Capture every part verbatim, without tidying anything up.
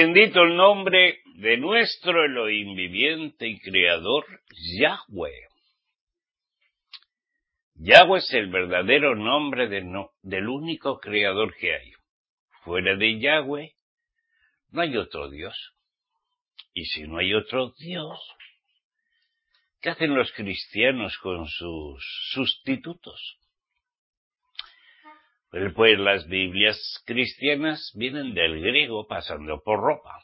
Bendito el nombre de nuestro Elohim viviente y creador, Yahweh. Yahweh es el verdadero nombre de no, del único creador que hay. Fuera de Yahweh no hay otro Dios. Y si no hay otro Dios, ¿qué hacen los cristianos con sus sustitutos? Pues las Biblias cristianas vienen del griego pasando por Roma.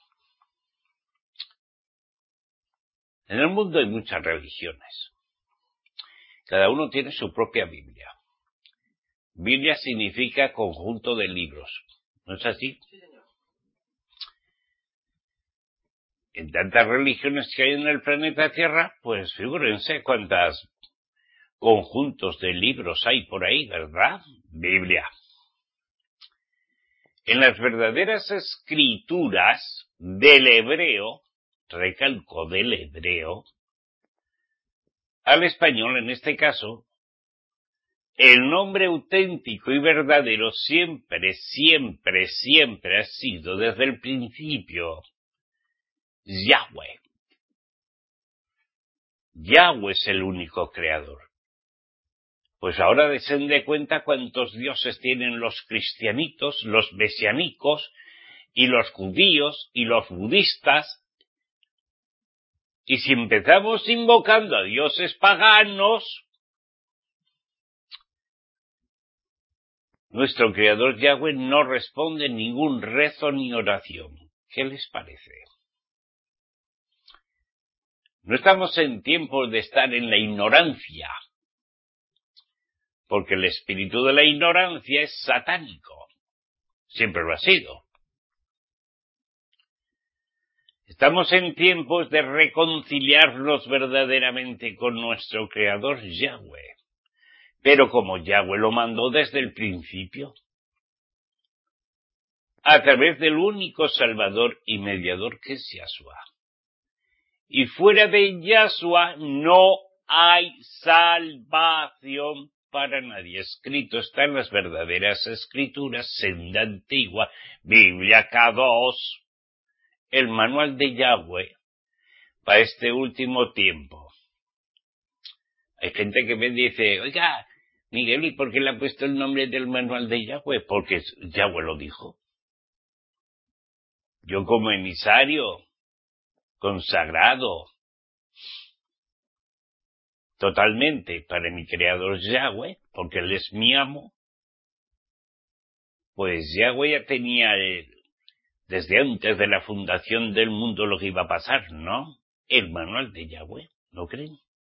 En el mundo hay muchas religiones. Cada uno tiene su propia Biblia. Biblia significa conjunto de libros. ¿No es así? Sí, señor. En tantas religiones que hay en el planeta Tierra, pues figúrense cuántos conjuntos de libros hay por ahí, ¿verdad? Biblia. En las verdaderas escrituras del hebreo, recalco del hebreo, al español en este caso, el nombre auténtico y verdadero siempre, siempre, siempre ha sido desde el principio Yahweh. Yahweh es el único creador. Pues ahora desen de cuenta cuántos dioses tienen los cristianitos, los mesiánicos, y los judíos, y los budistas. Y si empezamos invocando a dioses paganos, nuestro creador Yahweh no responde ningún rezo ni oración. ¿Qué les parece? No estamos en tiempos de estar en la ignorancia, porque el espíritu de la ignorancia es satánico. Siempre lo ha sido. Estamos en tiempos de reconciliarnos verdaderamente con nuestro creador Yahweh. Pero como Yahweh lo mandó desde el principio, a través del único Salvador y Mediador que es Yahshua. Y fuera de Yahshua no hay salvación para nadie. Escrito está en las verdaderas escrituras, senda antigua, Biblia K dos, el manual de Yahweh para este último tiempo. Hay gente que me dice, oiga, Miguel, ¿y por qué le ha puesto el nombre del manual de Yahweh? Porque Yahweh lo dijo. Yo como emisario, consagrado, totalmente para mi creador Yahweh, porque él es mi amo, pues Yahweh ya tenía el, desde antes de la fundación del mundo lo que iba a pasar, ¿no? El manual de Yahweh, ¿no creen?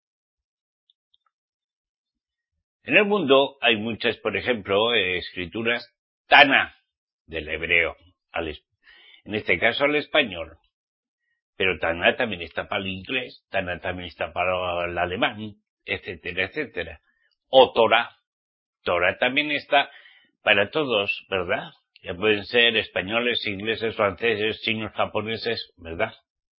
En el mundo hay muchas, por ejemplo, eh, escrituras Tana, del hebreo, al, en este caso al español. Pero Tana también está para el inglés, Tana también está para el alemán, etcétera, etcétera. O Torah. Torah también está para todos, ¿verdad? Ya pueden ser españoles, ingleses, franceses, chinos, japoneses, ¿verdad?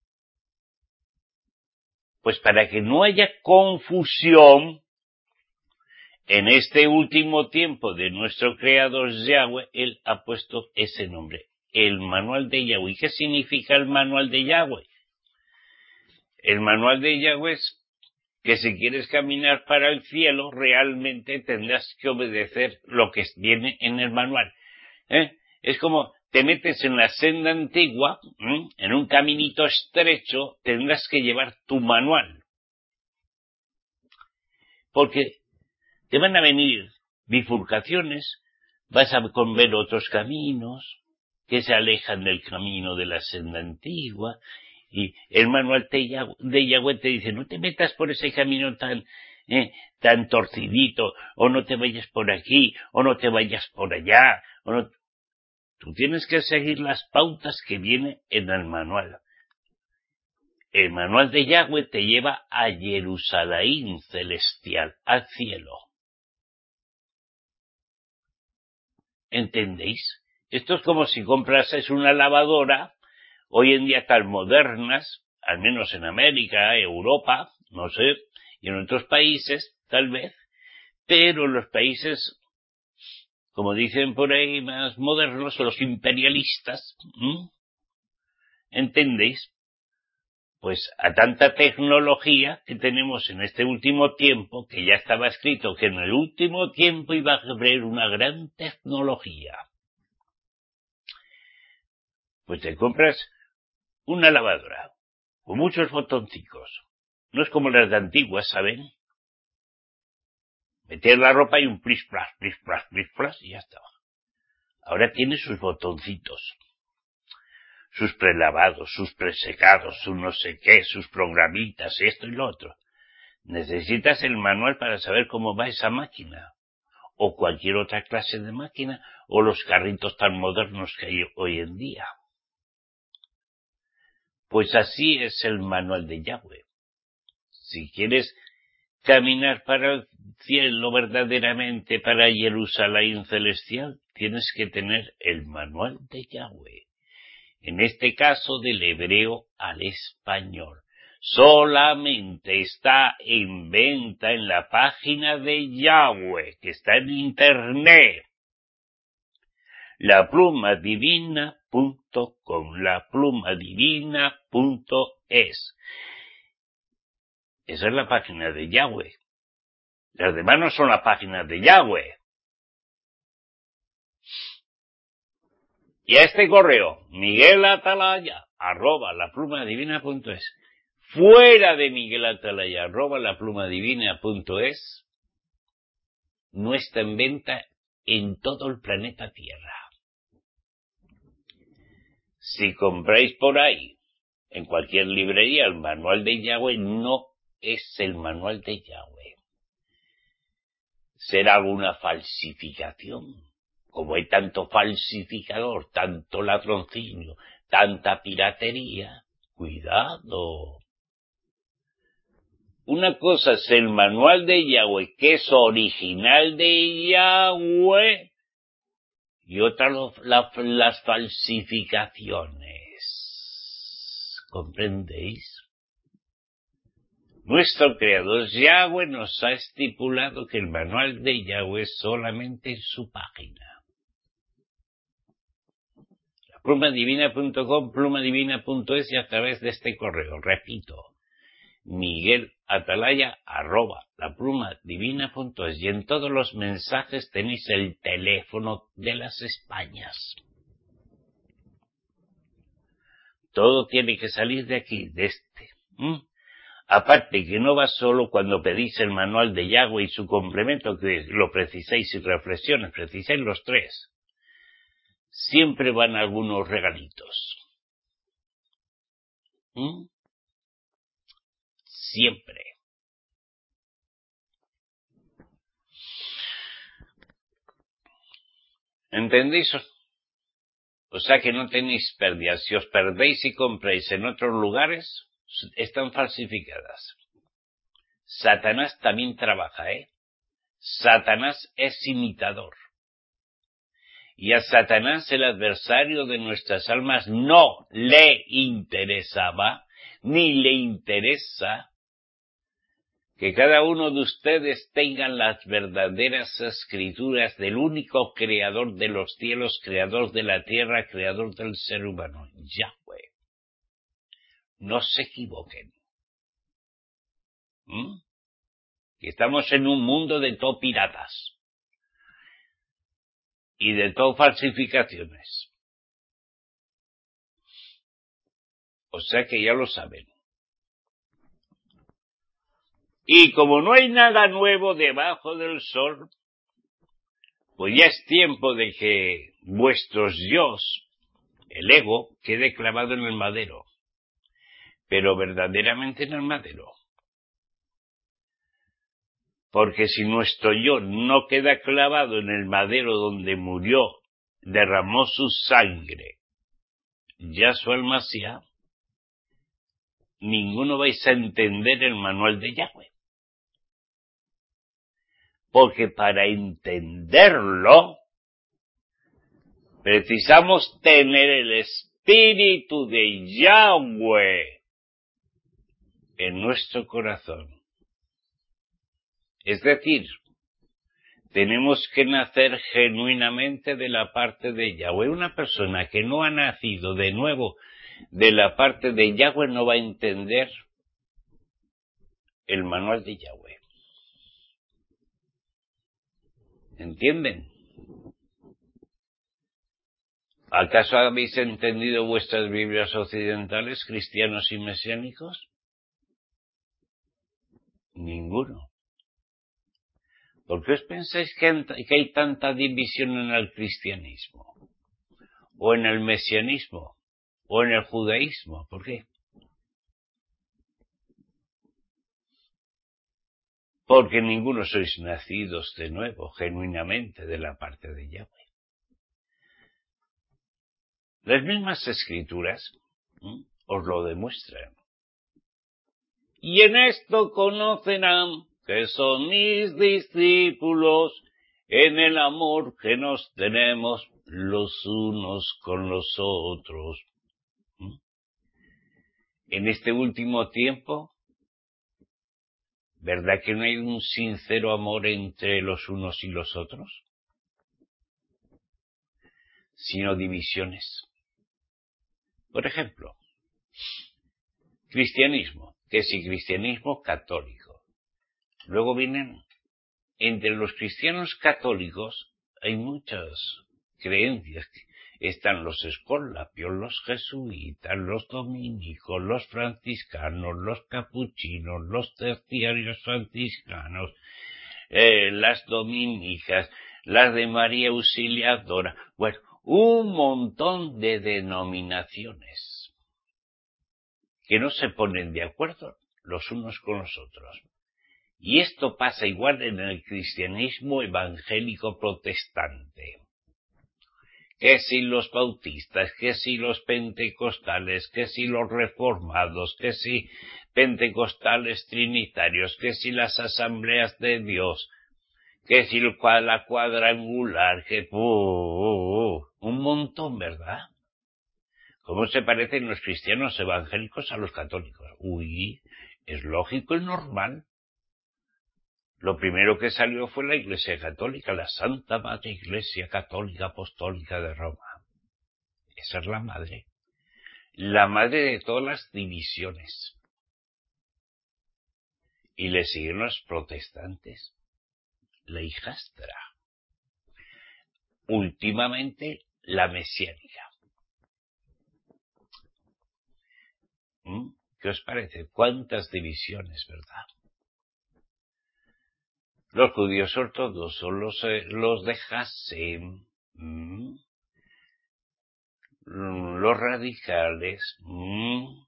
Pues para que no haya confusión, en este último tiempo de nuestro creador Yahweh, él ha puesto ese nombre, el manual de Yahweh. ¿Qué significa el manual de Yahweh? El manual de Yahweh es que si quieres caminar para el cielo, realmente tendrás que obedecer lo que viene en el manual. ¿Eh? Es como te metes en la senda antigua, ¿eh? En un caminito estrecho, tendrás que llevar tu manual. Porque te van a venir bifurcaciones, vas a ver otros caminos que se alejan del camino de la senda antigua, y el manual de Yahweh te dice, no te metas por ese camino tan, eh, tan torcidito, o no te vayas por aquí, o no te vayas por allá, o no. Tú tienes que seguir las pautas que viene en el manual. El manual de Yahweh te lleva a Jerusalén celestial, al cielo. ¿Entendéis? Esto es como si comprases una lavadora, hoy en día tan modernas, al menos en América, Europa, no sé, y en otros países, tal vez, pero en los países, como dicen por ahí, más modernos, los imperialistas, ¿m? ¿Entendéis? Pues a tanta tecnología que tenemos en este último tiempo, que ya estaba escrito que en el último tiempo iba a haber una gran tecnología. Pues te compras una lavadora con muchos botoncitos. No es como las de antiguas, ¿saben? Meter la ropa y un plis plas, plis plas, plis plas y ya estaba. Ahora tiene sus botoncitos, sus prelavados, sus presecados, su no sé qué, sus programitas, esto y lo otro. Necesitas el manual para saber cómo va esa máquina, o cualquier otra clase de máquina, o los carritos tan modernos que hay hoy en día. Pues así es el manual de Yahweh. Si quieres caminar para el cielo verdaderamente, para Jerusalén celestial, tienes que tener el manual de Yahweh. En este caso, del hebreo al español. Solamente está en venta en la página de Yahweh, que está en internet. la pluma divina punto com, la pluma divina punto es. Esa es la página de Yahweh. Las demás no son las páginas de Yahweh. Y a este correo, Miguel Atalaya, arroba la pluma divina punto es. Fuera de Miguel Atalaya, arroba la pluma divina punto es, no está en venta en todo el planeta Tierra. Si compráis por ahí, en cualquier librería, el manual de Yahweh, no es el manual de Yahweh. Será alguna falsificación. Como hay tanto falsificador, tanto ladroncinio, tanta piratería, cuidado. Una cosa es el manual de Yahweh, que es original de Yahweh, y otra lo, la, las falsificaciones. ¿Comprendéis? Nuestro creador Yahweh nos ha estipulado que el manual de Yahweh es solamente en su página. pluma divina punto com, pluma divina punto es y a través de este correo, repito, Miguel Atalaya, arroba, la pluma divina punto es, y en todos los mensajes tenéis el teléfono de las Españas. Todo tiene que salir de aquí, de este. ¿Mm? Aparte que no va solo cuando pedís el manual de Yahweh y su complemento, que lo precisáis y reflexiones, precisáis los tres. Siempre van algunos regalitos. ¿Mm? Siempre. ¿Entendéis? O sea que no tenéis pérdidas. Si os perdéis y compráis en otros lugares, están falsificadas. Satanás también trabaja, ¿eh? Satanás es imitador. Y a Satanás, el adversario de nuestras almas, no le interesaba, ni le interesa que cada uno de ustedes tengan las verdaderas escrituras del único creador de los cielos, creador de la tierra, creador del ser humano, Yahweh. No se equivoquen. ¿Mm? Estamos en un mundo de todo piratas y de todo falsificaciones. O sea que ya lo saben. Y como no hay nada nuevo debajo del sol, pues ya es tiempo de que vuestros yos, el ego, quede clavado en el madero. Pero verdaderamente en el madero. Porque si nuestro yo no queda clavado en el madero donde murió, derramó su sangre, Yahshua el Mashiach, ninguno vais a entender el manual de Yahweh. Porque para entenderlo, precisamos tener el espíritu de Yahweh en nuestro corazón. Es decir, tenemos que nacer genuinamente de la parte de Yahweh. Una persona que no ha nacido de nuevo de la parte de Yahweh no va a entender el manual de Yahweh. ¿Entienden? ¿Acaso habéis entendido vuestras Biblias occidentales, cristianos y mesiánicos? Ninguno. ¿Por qué os pensáis que hay tanta división en el cristianismo? ¿O en el mesianismo? ¿O en el judaísmo? ¿Por qué? Porque ninguno sois nacidos de nuevo, genuinamente, de la parte de Yahweh. Las mismas escrituras ¿eh? os lo demuestran. Y en esto conocerán que son mis discípulos, en el amor que nos tenemos los unos con los otros. ¿Mm? En este último tiempo, ¿verdad que no hay un sincero amor entre los unos y los otros? Sino divisiones. Por ejemplo, cristianismo, que si cristianismo católico. Luego vienen, entre los cristianos católicos hay muchas creencias. Están los escolapios, los jesuitas, los dominicos, los franciscanos, los capuchinos, los terciarios franciscanos, eh, las dominicas, las de María Auxiliadora. Bueno, un montón de denominaciones que no se ponen de acuerdo los unos con los otros. Y esto pasa igual en el cristianismo evangélico protestante. Que si los bautistas, que si los pentecostales, que si los reformados, que si pentecostales trinitarios, que si las asambleas de Dios, que si la cuadrangular, que uh, uh, uh, un montón, ¿verdad? ¿Cómo se parecen los cristianos evangélicos a los católicos? Uy, es lógico y normal. Lo primero que salió fue la Iglesia Católica, la Santa Madre Iglesia Católica Apostólica de Roma. Esa es la madre. La madre de todas las divisiones. Y le siguen los protestantes. La hijastra. Últimamente, la mesiánica. ¿Mm? ¿Qué os parece? ¿Cuántas divisiones, verdad? Los judíos ortodoxos, los, eh, los de Hasem, ¿Mm? los radicales. ¿Mm?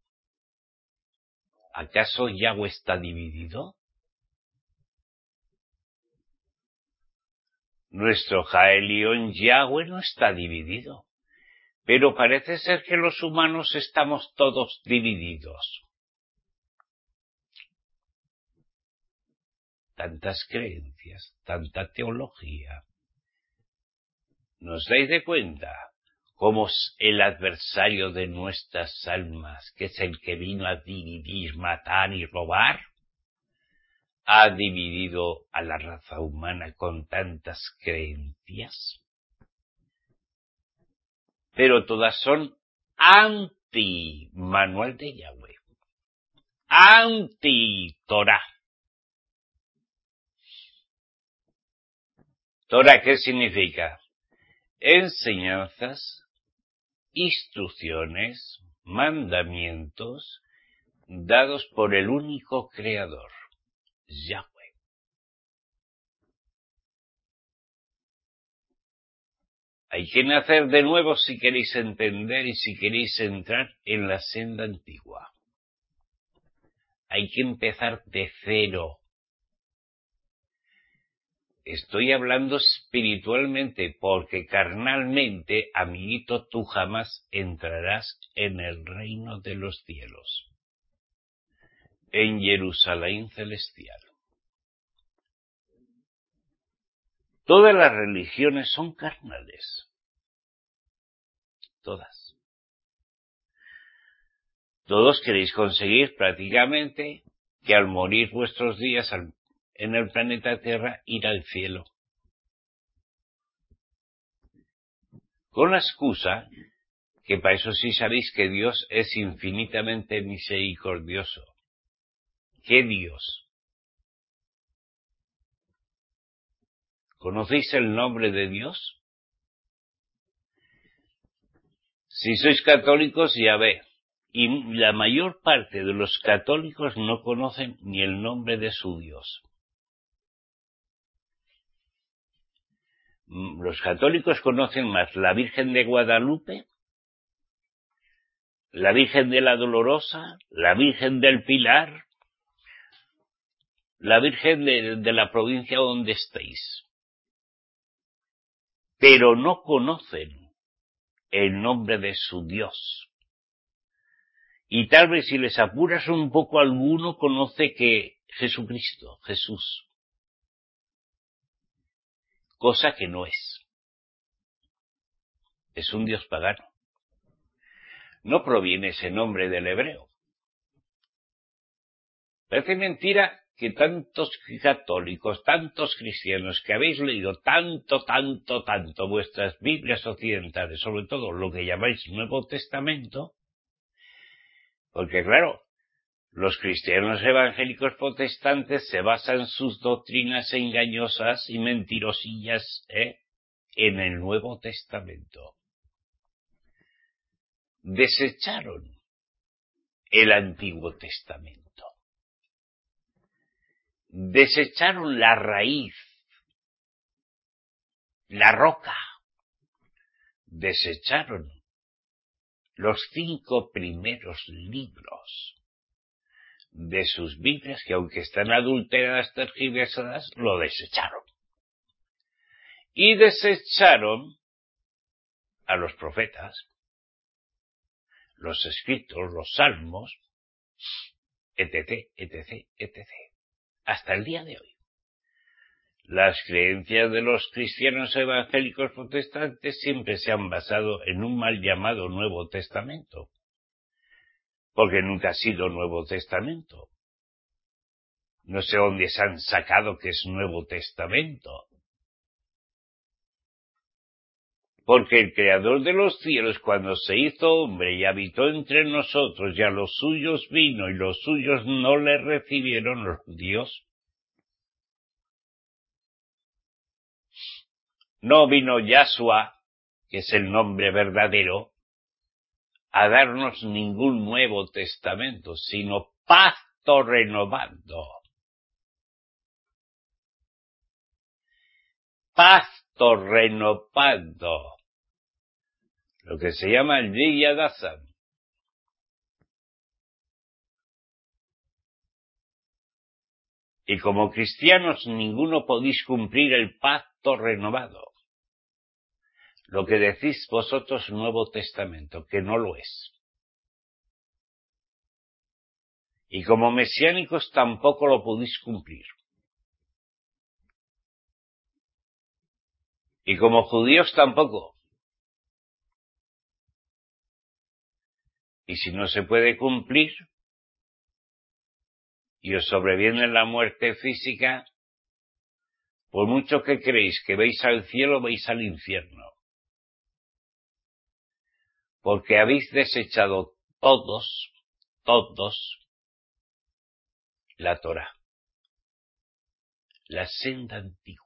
¿Acaso Yahweh está dividido? Nuestro Jaelión Yahweh no está dividido, pero parece ser que los humanos estamos todos divididos. Tantas creencias, tanta teología. ¿Nos dais de cuenta cómo el adversario de nuestras almas, que es el que vino a dividir, matar y robar, ha dividido a la raza humana con tantas creencias? Pero todas son anti-manual de Yahweh, anti-Torah. ¿Torah qué significa? Enseñanzas, instrucciones, mandamientos dados por el único creador, Yahweh. Hay que nacer de nuevo si queréis entender y si queréis entrar en la senda antigua. Hay que empezar de cero. Estoy hablando espiritualmente porque carnalmente, amiguito, tú jamás entrarás en el reino de los cielos, en Jerusalén celestial. Todas las religiones son carnales. Todas. Todos queréis conseguir prácticamente que al morir vuestros días en el planeta Tierra ir al cielo. Con la excusa que para eso sí sabéis que Dios es infinitamente misericordioso. ¿Qué Dios? ¿Conocéis el nombre de Dios? Si sois católicos, ya ve. Y la mayor parte de los católicos no conocen ni el nombre de su Dios. Los católicos conocen más la Virgen de Guadalupe, la Virgen de la Dolorosa, la Virgen del Pilar, la Virgen de, de la provincia donde estéis. Pero no conocen el nombre de su Dios. Y tal vez si les apuras un poco alguno conoce que Jesucristo, Jesús, cosa que no es. Es un Dios pagano. No proviene ese nombre del hebreo. Parece mentira que tantos católicos, tantos cristianos que habéis leído tanto, tanto, tanto vuestras Biblias occidentales, sobre todo lo que llamáis Nuevo Testamento, porque claro, los cristianos evangélicos protestantes se basan sus doctrinas engañosas y mentirosillas ¿eh? en el Nuevo Testamento. Desecharon el Antiguo Testamento. Desecharon la raíz, la roca. Desecharon los cinco primeros libros de sus Biblias, que aunque están adulteradas, tergiversadas, lo desecharon. Y desecharon a los profetas, los escritos, los salmos, etc, etc, etc. Hasta el día de hoy. Las creencias de los cristianos evangélicos protestantes siempre se han basado en un mal llamado Nuevo Testamento, porque nunca ha sido Nuevo Testamento. No sé dónde se han sacado que es Nuevo Testamento. Porque el Creador de los cielos, cuando se hizo hombre y habitó entre nosotros, y a los suyos vino, y los suyos no le recibieron, los judíos, no vino Yahshua, que es el nombre verdadero, a darnos ningún Nuevo Testamento, sino pacto renovado. Pacto renovado. Lo que se llama el Yiyad Hasam. Y como cristianos ninguno podéis cumplir el pacto renovado. Lo que decís vosotros Nuevo Testamento, que no lo es. Y como mesiánicos tampoco lo podéis cumplir. Y como judíos tampoco. Y si no se puede cumplir, y os sobreviene la muerte física, por mucho que creéis que vais al cielo, vais al infierno. Porque habéis desechado todos, todos, la Torá, la senda antigua.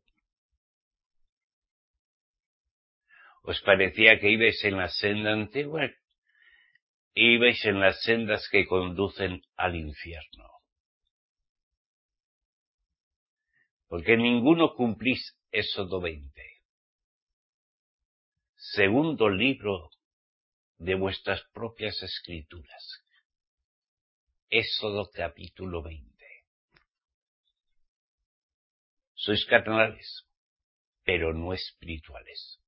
¿Os parecía que ibais en la senda antigua? Ibais en las sendas que conducen al infierno. Porque ninguno cumplís Éxodo veinte. Segundo libro de vuestras propias escrituras. Éxodo capítulo veinte. Sois carnales, pero no espirituales.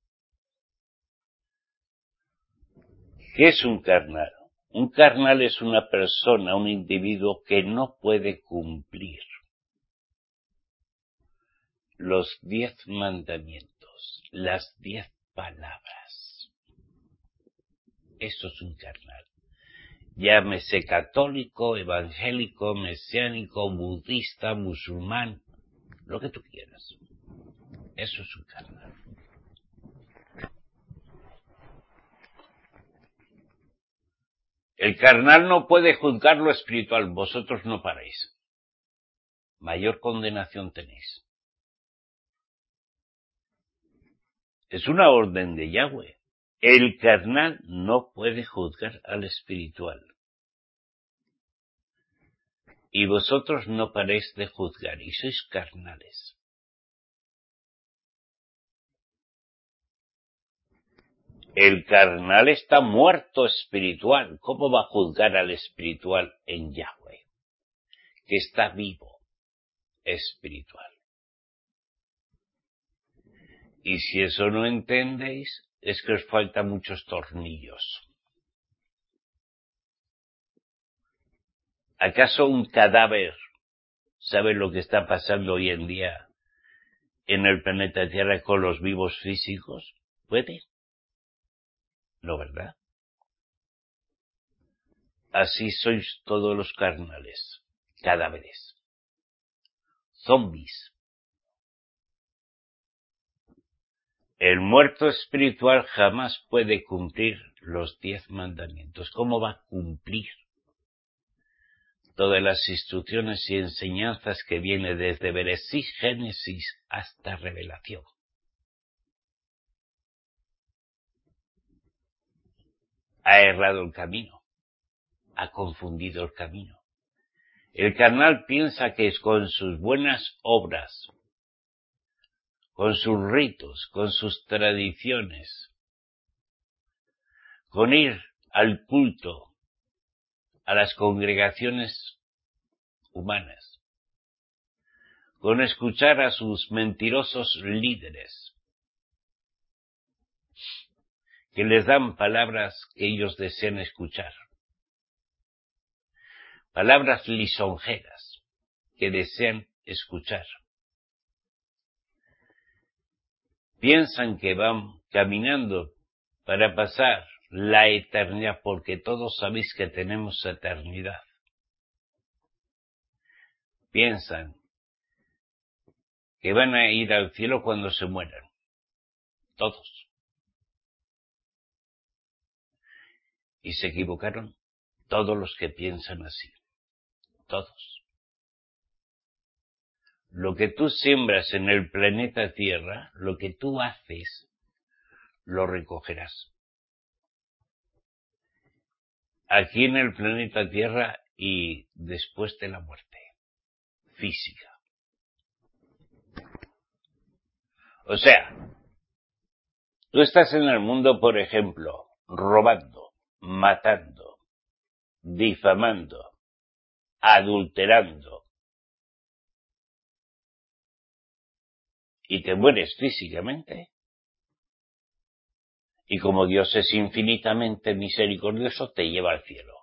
¿Qué es un carnal? Un carnal es una persona, un individuo que no puede cumplir los diez mandamientos, las diez palabras. Eso es un carnal. Llámese católico, evangélico, mesiánico, budista, musulmán, lo que tú quieras. Eso es un carnal. El carnal no puede juzgar lo espiritual, vosotros no paráis. Mayor condenación tenéis. Es una orden de Yahweh. El carnal no puede juzgar al espiritual. Y vosotros no paréis de juzgar, y sois carnales. El carnal está muerto espiritual. ¿Cómo va a juzgar al espiritual en Yahweh? Que está vivo espiritual. Y si eso no entendéis, es que os faltan muchos tornillos. ¿Acaso un cadáver sabe lo que está pasando hoy en día en el planeta Tierra con los vivos físicos? ¿Puede? No, ¿verdad? Así sois todos los carnales, cadáveres, zombies. El muerto espiritual jamás puede cumplir los diez mandamientos. ¿Cómo va a cumplir todas las instrucciones y enseñanzas que viene desde Bereshit, Génesis hasta Revelación? Ha errado el camino, ha confundido el camino. El carnal piensa que es con sus buenas obras, con sus ritos, con sus tradiciones, con ir al culto, a las congregaciones humanas, con escuchar a sus mentirosos líderes, que les dan palabras que ellos desean escuchar, palabras lisonjeras que desean escuchar. Piensan que van caminando para pasar la eternidad, porque todos sabéis que tenemos eternidad. Piensan que van a ir al cielo cuando se mueran. Todos. Y se equivocaron todos los que piensan así. Todos. Lo que tú siembras en el planeta Tierra, lo que tú haces, lo recogerás. Aquí en el planeta Tierra y después de la muerte física. O sea, tú estás en el mundo, por ejemplo, robando, matando, difamando, adulterando, y te mueres físicamente. Y como Dios es infinitamente misericordioso, te lleva al cielo.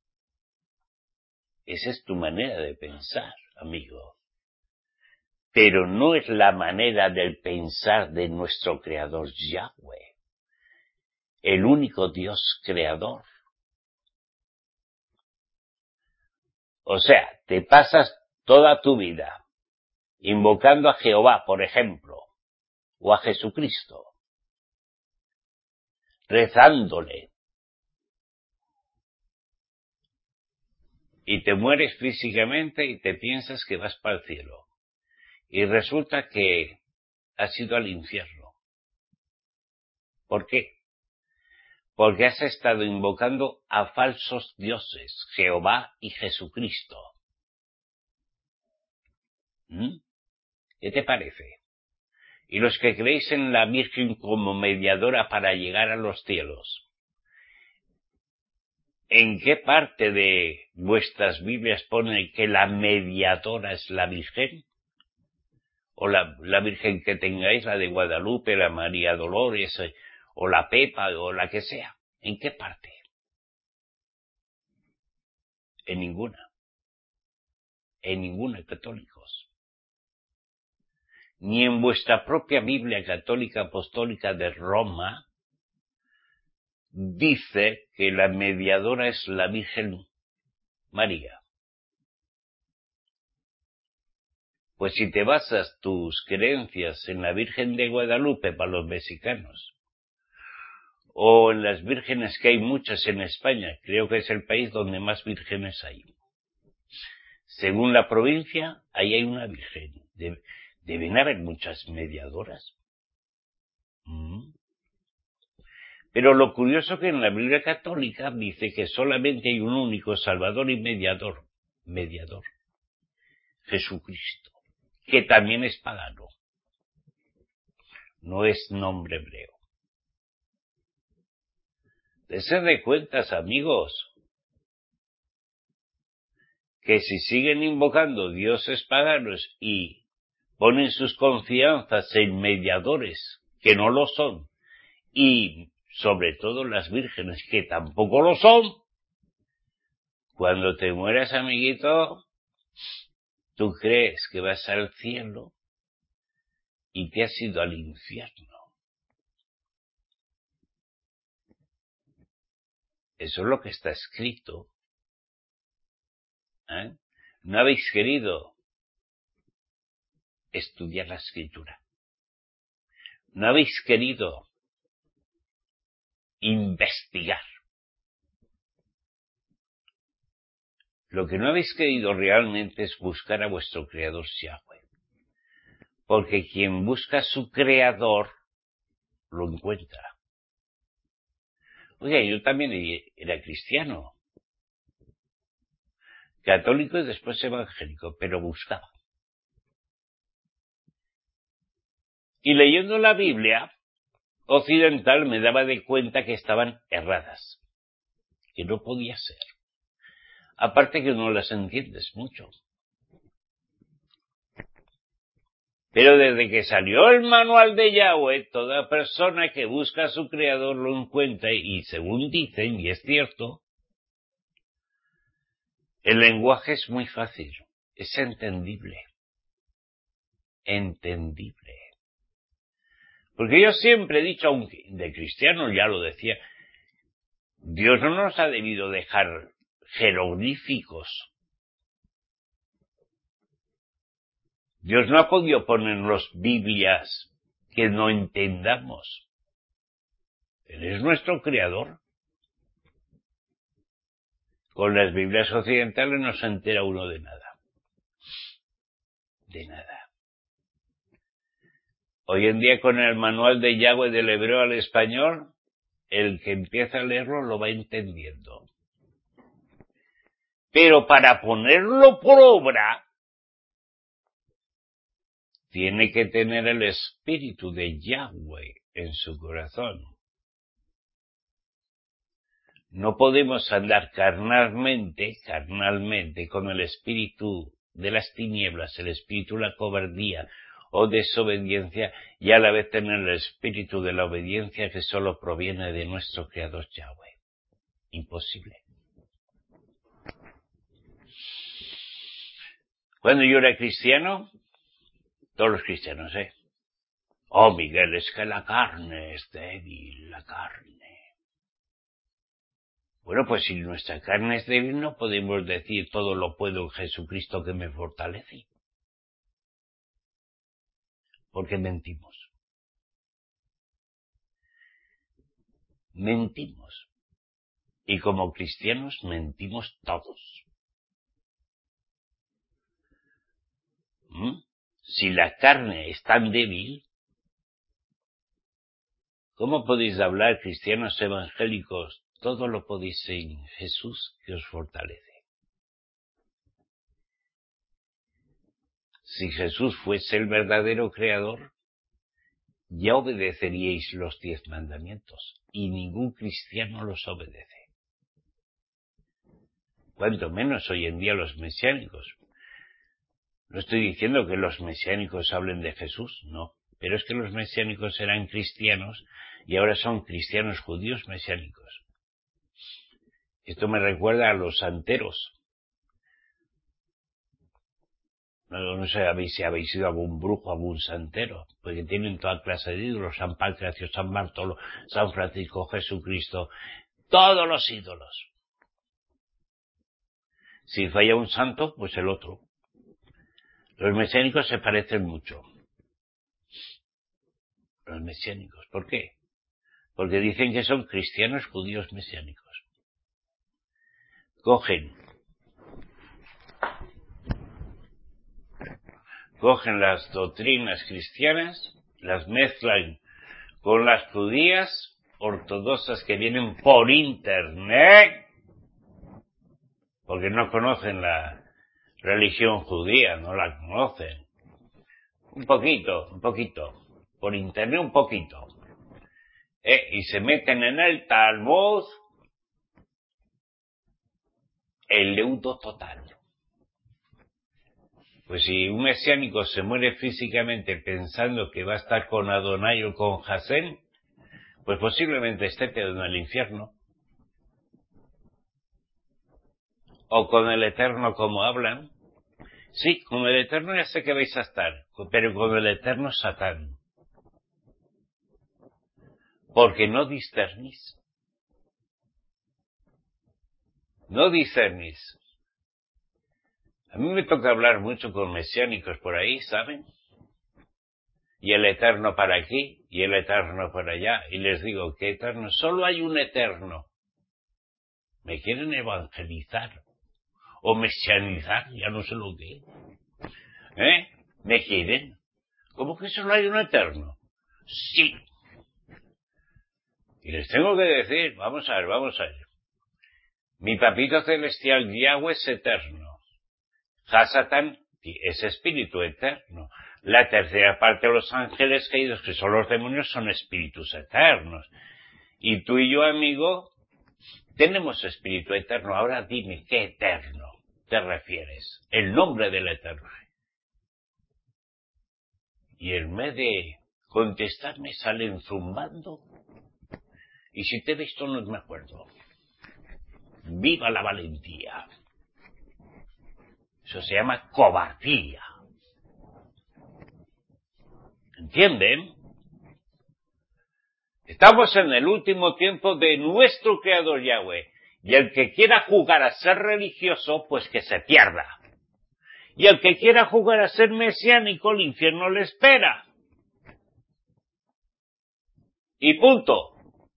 Esa es tu manera de pensar, amigo. Pero no es la manera del pensar de nuestro Creador Yahweh, el único Dios creador. O sea, te pasas toda tu vida invocando a Jehová, por ejemplo, o a Jesucristo, rezándole, y te mueres físicamente y te piensas que vas para el cielo. Y resulta que has ido al infierno. ¿Por qué? Porque has estado invocando a falsos dioses, Jehová y Jesucristo. ¿Mm? ¿Qué te parece? Y los que creéis en la Virgen como mediadora para llegar a los cielos, ¿en qué parte de vuestras Biblias pone que la mediadora es la Virgen? O la, la Virgen que tengáis, la de Guadalupe, la María Dolores, o la Pepa, o la que sea. ¿En qué parte? En ninguna. En ninguna, católicos. Ni en vuestra propia Biblia católica apostólica de Roma dice que la mediadora es la Virgen María. Pues si te basas tus creencias en la Virgen de Guadalupe para los mexicanos, o en las vírgenes, que hay muchas en España. Creo que es el país donde más vírgenes hay. Según la provincia, ahí hay una virgen. Debe, deben haber muchas mediadoras. Mm. Pero lo curioso que en la Biblia católica dice que solamente hay un único Salvador y mediador. Mediador. Jesucristo. Que también es pagano. No es nombre hebreo. Dense de cuentas, amigos, que si siguen invocando dioses paganos y ponen sus confianzas en mediadores que no lo son, y sobre todo las vírgenes que tampoco lo son, cuando te mueras, amiguito, tú crees que vas al cielo y te has ido al infierno. Eso es lo que está escrito. ¿Eh? No habéis querido estudiar la escritura. No habéis querido investigar. Lo que no habéis querido realmente es buscar a vuestro Creador Yahweh. Porque quien busca a su Creador lo encuentra. Oiga, yo también era cristiano. Católico y después evangélico, pero buscaba. Y leyendo la Biblia occidental me daba de cuenta que estaban erradas. Que no podía ser. Aparte que no las entiendes mucho. Pero desde que salió el manual de Yahweh, toda persona que busca a su Creador lo encuentra y según dicen, y es cierto, el lenguaje es muy fácil, es entendible. Entendible. Porque yo siempre he dicho, aunque de cristiano ya lo decía, Dios no nos ha debido dejar jeroglíficos. Dios no ha podido ponernos Biblias que no entendamos. Él es nuestro Creador. Con las Biblias occidentales no se entera uno de nada. De nada. Hoy en día con el manual de Yahweh del hebreo al español, el que empieza a leerlo lo va entendiendo. Pero para ponerlo por obra, tiene que tener el espíritu de Yahweh en su corazón. No podemos andar carnalmente, carnalmente, con el espíritu de las tinieblas, el espíritu de la cobardía o desobediencia, y a la vez tener el espíritu de la obediencia que solo proviene de nuestro Creador Yahweh. Imposible. Cuando yo era cristiano, todos los cristianos, ¿eh? Oh, Miguel, es que la carne es débil, la carne. Bueno, pues si nuestra carne es débil, no podemos decir todo lo puedo en Jesucristo que me fortalece. Porque mentimos. Mentimos. Y como cristianos mentimos todos. ¿Mm? Si la carne es tan débil, ¿cómo podéis hablar, cristianos evangélicos? Todo lo podéis en Jesús que os fortalece. Si Jesús fuese el verdadero creador, ya obedeceríais los diez mandamientos, y ningún cristiano los obedece. Cuanto menos hoy en día los mesiánicos. No estoy diciendo que los mesiánicos hablen de Jesús, no. Pero es que los mesiánicos eran cristianos y ahora son cristianos judíos mesiánicos. Esto me recuerda a los santeros. No, no sé si habéis sido algún brujo, algún santero, porque tienen toda clase de ídolos, San Pancracio, San Bartolo, San Francisco, Jesucristo, todos los ídolos. Si falla un santo, pues el otro. Los mesiánicos se parecen mucho. Los mesiánicos, ¿por qué? porque dicen que son cristianos judíos mesiánicos. Cogen, cogen las doctrinas cristianas, las mezclan con las judías ortodoxas que vienen por internet, porque no conocen la religión judía, no la conocen. Un poquito, un poquito, por internet un poquito. Eh, y se meten en el Talmud, el leudo total. Pues si un mesiánico se muere físicamente pensando que va a estar con Adonai o con Hashem, pues posiblemente esté en el infierno. O con el Eterno, como hablan. Sí, con el Eterno ya sé que vais a estar, pero con el Eterno Satán. Porque no discernís. No discernís. A mí me toca hablar mucho con mesiánicos por ahí, ¿saben? Y el Eterno para aquí, y el Eterno para allá. Y les digo, ¿qué Eterno? Solo hay un Eterno. ¿Me quieren evangelizar? O mesianizar, ya no sé lo que es. ¿Eh? ¿Me quieren? ¿Cómo que solo hay un Eterno? Sí. Y les tengo que decir, vamos a ver, vamos a ver. Mi papito celestial Yahweh es eterno. Hasatán es espíritu eterno. La tercera parte de los ángeles caídos, que son los demonios, son espíritus eternos. Y tú y yo, amigo, tenemos espíritu eterno. Ahora dime, ¿qué eterno te refieres? El nombre del eterno. Y en vez de contestarme salen zumbando. Y si te he visto no me acuerdo. ¡Viva la valentía! Eso se llama cobardía. ¿Entienden? Estamos en el último tiempo de nuestro Creador Yahweh. Y el que quiera jugar a ser religioso, pues que se pierda. Y el que quiera jugar a ser mesiánico, el infierno le espera. Y punto.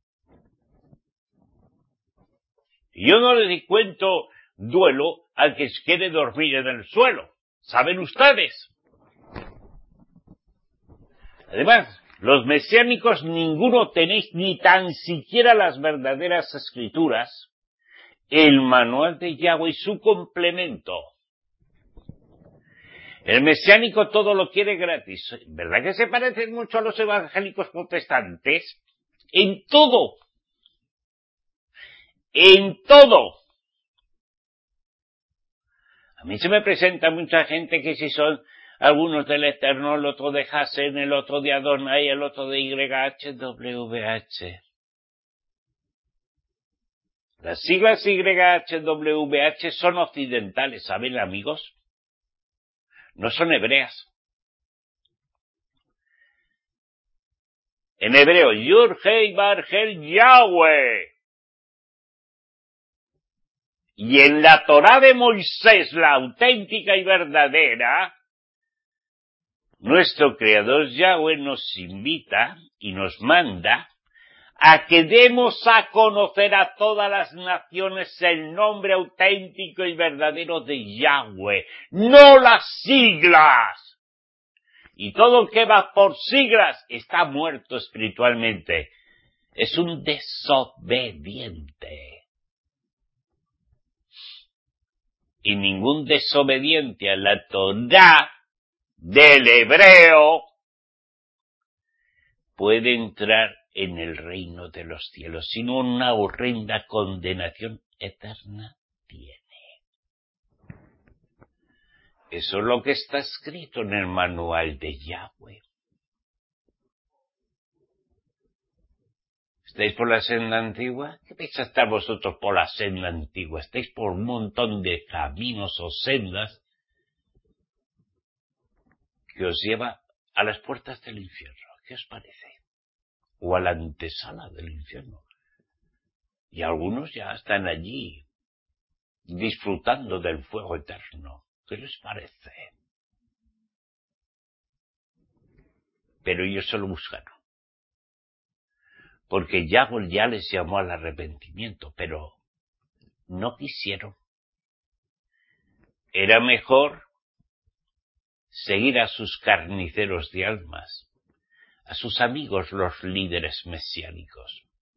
Y yo no le di cuento duelo al que quiere dormir en el suelo. ¿Saben ustedes? Además, los mesiánicos ninguno tenéis ni tan siquiera las verdaderas escrituras, el manual de Yahweh y su complemento. El mesiánico todo lo quiere gratis. ¿Verdad que se parecen mucho a los evangélicos protestantes? En todo. En todo. A mí se me presenta mucha gente que si son algunos del Eterno, el otro de Hashem, el otro de Adonai, el otro de Y H W H. Las siglas Y H W H son occidentales, ¿saben, amigos? No son hebreas. En hebreo, Yud Hei Bar Hel Yahweh. Y en la Torá de Moisés, la auténtica y verdadera, nuestro Creador Yahweh nos invita y nos manda a que demos a conocer a todas las naciones el nombre auténtico y verdadero de Yahweh, no las siglas. Y todo el que va por siglas está muerto espiritualmente. Es un desobediente. Y ningún desobediente a la Torá del hebreo puede entrar en el reino de los cielos, sino una horrenda condenación eterna tiene. Eso es lo que está escrito en el manual de Yahweh. ¿Estáis por la senda antigua? ¿Qué vais a estar vosotros por la senda antigua? Estáis por un montón de caminos o sendas que os lleva a las puertas del infierno. ¿Qué os parece? O a la antesala del infierno. Y algunos ya están allí, disfrutando del fuego eterno. ¿Qué les parece? Pero ellos se lo buscaron. porque Yahweh ya les llamó al arrepentimiento, pero no quisieron. Era mejor seguir a sus carniceros de almas, a sus amigos los líderes mesiánicos.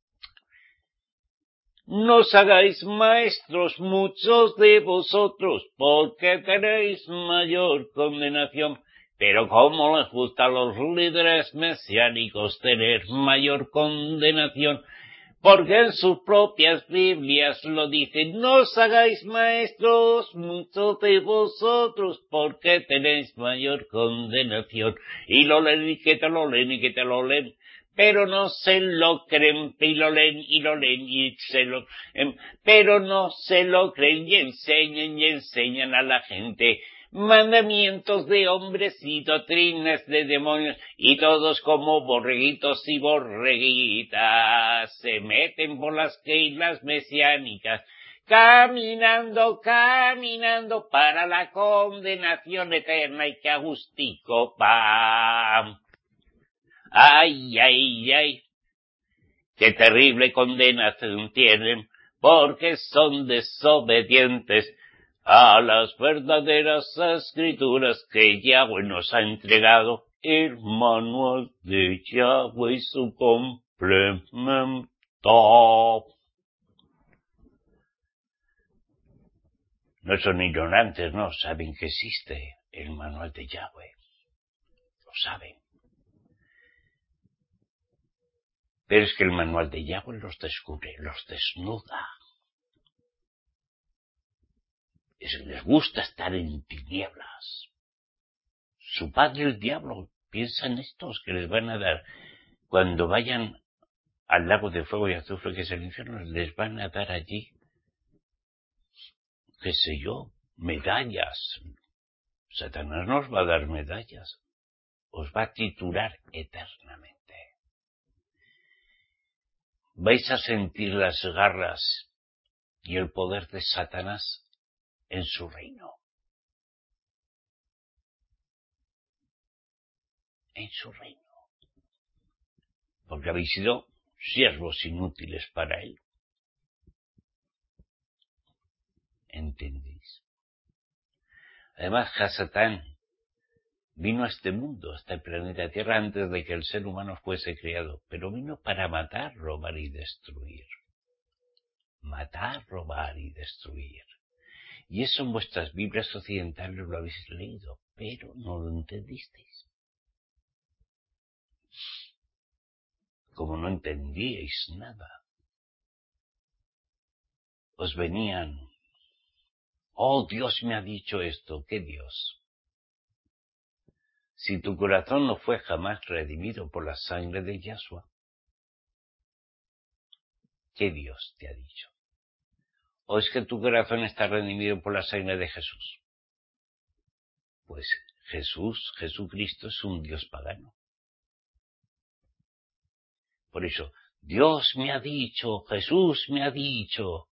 No os hagáis maestros muchos de vosotros, porque tenéis mayor condenación. Pero ¿cómo les gusta a los líderes mesiánicos tener mayor condenación? Porque en sus propias Biblias lo dicen, no os hagáis maestros muchos de vosotros, porque tenéis mayor condenación. Y lo leen y que te lo leen y que te lo leen. Pero no se lo creen, y lo leen, y lo leen, y se lo... Eh, pero no se lo creen, y enseñan, y enseñan a la gente mandamientos de hombres y doctrinas de demonios, y todos como borreguitos y borreguitas se meten por las islas mesiánicas, caminando, caminando para la condenación eterna y que agustico va. Ay, ay, ay, qué terrible condenación tienen, porque son desobedientes a las verdaderas escrituras que Yahweh nos ha entregado, el manual de Yahweh y su complemento. No son ignorantes, no, saben que existe el manual de Yahweh, lo saben. Pero es que el manual de Yahweh los descubre, los desnuda. Es, les gusta estar en tinieblas. Su padre el diablo piensa en estos que les van a dar. Cuando vayan al lago de fuego y azufre que es el infierno, les van a dar allí, qué sé yo, medallas. Satanás nos va a dar medallas. Os va a titular eternamente. Vais a sentir las garras y el poder de Satanás en su reino. En su reino. Porque habéis sido siervos inútiles para él. ¿Entendéis? Además, Hasatán vino a este mundo, a este planeta Tierra, antes de que el ser humano fuese creado, pero vino para matar, robar y destruir. Matar, robar y destruir. Y eso en vuestras Biblias occidentales lo habéis leído, pero no lo entendisteis. Como no entendíais nada, os venían, oh, Dios me ha dicho esto. ¿Qué Dios? Si tu corazón no fue jamás redimido por la sangre de Yahshua, ¿qué Dios te ha dicho? ¿O es que tu corazón está redimido por la sangre de Jesús? Pues Jesús, Jesucristo es un Dios pagano. Por eso, Dios me ha dicho, Jesús me ha dicho.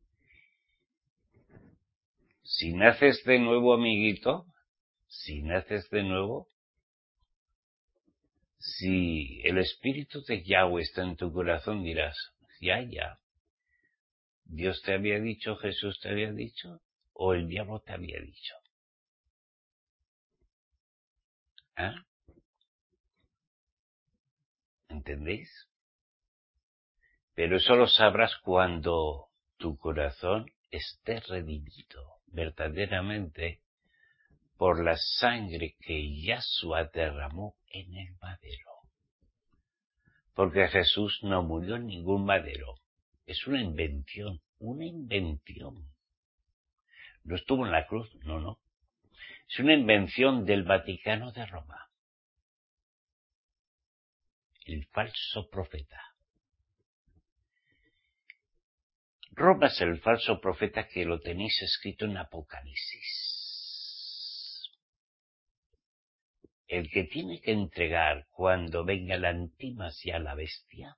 Si naces de nuevo, amiguito, si naces de nuevo, si el Espíritu de Yahweh está en tu corazón, dirás, ya, ya, Dios te había dicho, Jesús te había dicho, o el diablo te había dicho. ¿Ah? ¿Entendéis? Pero eso lo sabrás cuando tu corazón esté redimido verdaderamente por la sangre que Yahshua derramó en el madero. Porque Jesús no murió en ningún madero. Es una invención, una invención. No estuvo en la cruz, no, no. Es una invención del Vaticano de Roma. El falso profeta. Roma es el falso profeta que lo tenéis escrito en Apocalipsis. El que tiene que entregar cuando venga la Antimas y a la bestia,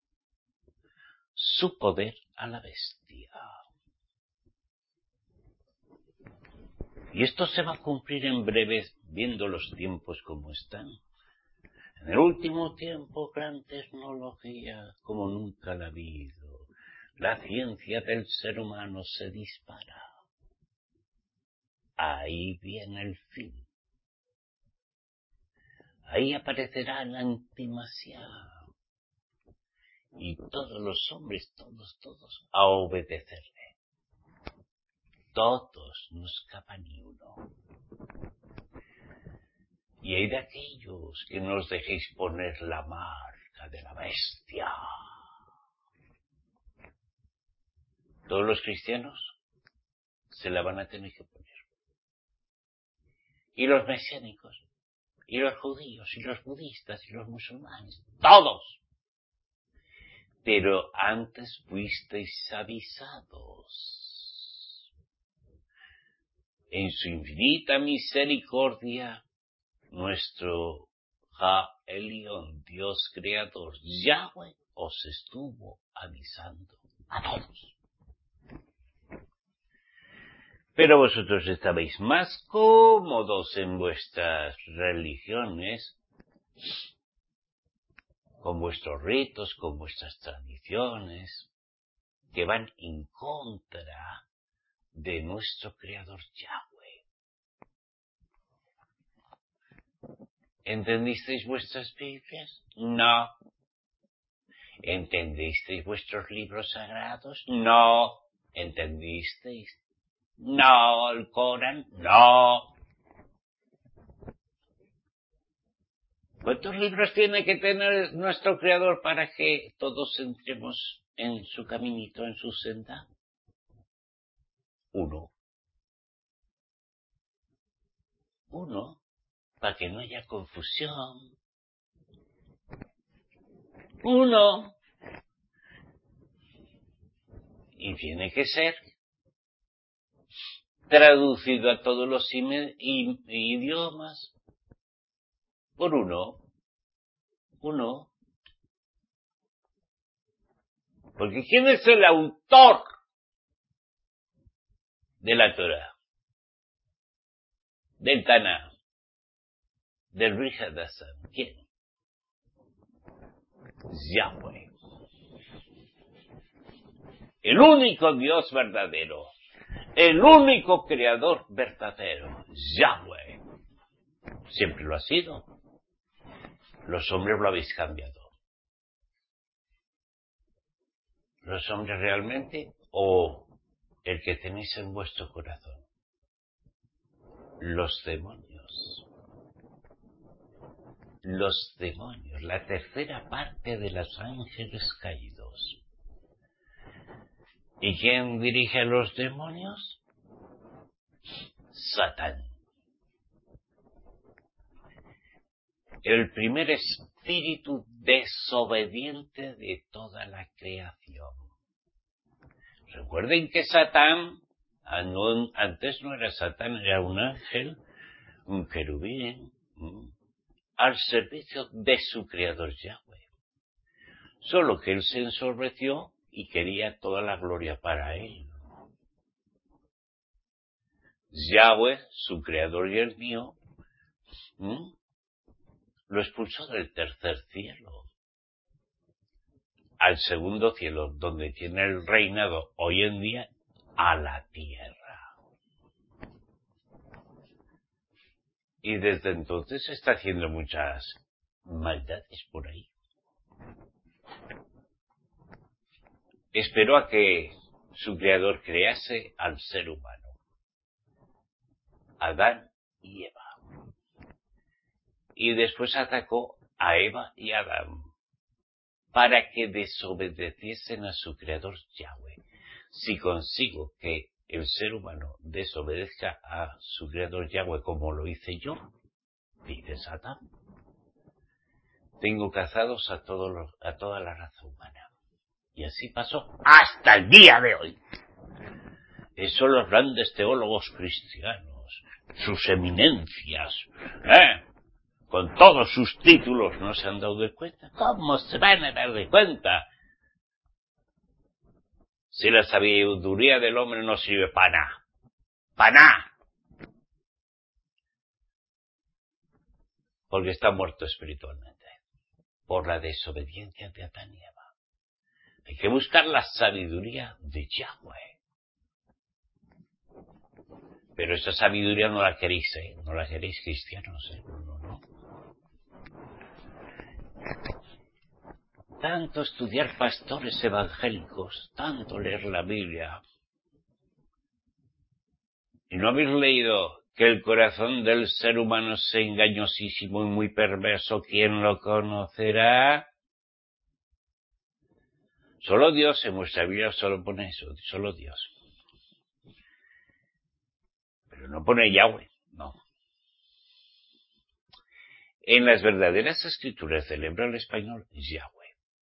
su poder a la bestia. Y esto se va a cumplir en breve, viendo los tiempos como están. En el último tiempo, gran tecnología como nunca la ha habido. La ciencia del ser humano se dispara. Ahí viene el fin. Ahí aparecerá la antimasiá. Y todos los hombres, todos, todos, a obedecerle. Todos, no escapa ni uno. Y hay de aquellos que no os dejéis poner la marca de la bestia. Todos los cristianos se la van a tener que poner. Y los mesiánicos, y los judíos, y los budistas, y los musulmanes, todos. Pero antes fuisteis avisados. En su infinita misericordia, nuestro Ja Elión, Dios creador, Yahweh, os estuvo avisando a todos. Pero vosotros estabais más cómodos en vuestras religiones, con vuestros ritos, con vuestras tradiciones, que van en contra de nuestro creador Yahweh. ¿Entendisteis vuestras Biblias? No. ¿Entendisteis vuestros libros sagrados? No. ¿Entendisteis? No. ¿El Corán? No. ¿Cuántos libros tiene que tener nuestro creador para que todos entremos en su caminito, en su senda? Uno. Uno. Para que no haya confusión. Uno. Y tiene que ser traducido a todos los idiomas por uno. Uno. Porque ¿quién es el autor de la Torah? Del Taná. Del Brit Hadashah. ¿Quién? Yahweh. El único Dios verdadero. El único creador verdadero. Yahweh. Siempre lo ha sido. Los hombres lo habéis cambiado. Los hombres realmente, o el que tenéis en vuestro corazón. Los demonios. Los demonios, la tercera parte de los ángeles caídos. ¿Y quién dirige a los demonios? Satán. El primer espíritu desobediente de toda la creación. Recuerden que Satán, antes no era Satán, era un ángel, un querubín, al servicio de su creador Yahweh. Solo que él se ensorbeció y quería toda la gloria para él. Yahweh, su creador y el mío, ¿m? lo expulsó del tercer cielo al segundo cielo, donde tiene el reinado hoy en día, a la tierra. Y desde entonces está haciendo muchas maldades por ahí. Esperó a que su creador crease al ser humano, Adán y Eva. Y después atacó a Eva y a Adán para que desobedeciesen a su creador Yahweh. Si consigo que el ser humano desobedezca a su creador Yahweh como lo hice yo, dice Satán, tengo cazados a, todos los, a toda la raza humana. Y así pasó hasta el día de hoy. Eso los grandes teólogos cristianos, sus eminencias, ¿eh? con todos sus títulos, no se han dado de cuenta. ¿Cómo se van a dar de cuenta? Si la sabiduría del hombre no sirve para nada. ¡Para nada! porque está muerto espiritualmente, por la desobediencia de Adán y Eva. Hay que buscar la sabiduría de Yahweh. Pero esa sabiduría no la queréis, ¿eh? No la queréis cristianos, ¿eh? No, no, no. Tanto estudiar pastores evangélicos, tanto leer la Biblia. ¿Y no habéis leído que el corazón del ser humano es engañosísimo y muy perverso? ¿Quién lo conocerá? Solo Dios en vuestra Biblia solo pone eso, solo Dios. Pero no pone Yahweh, no. En las verdaderas escrituras del hebreo español es Yahweh,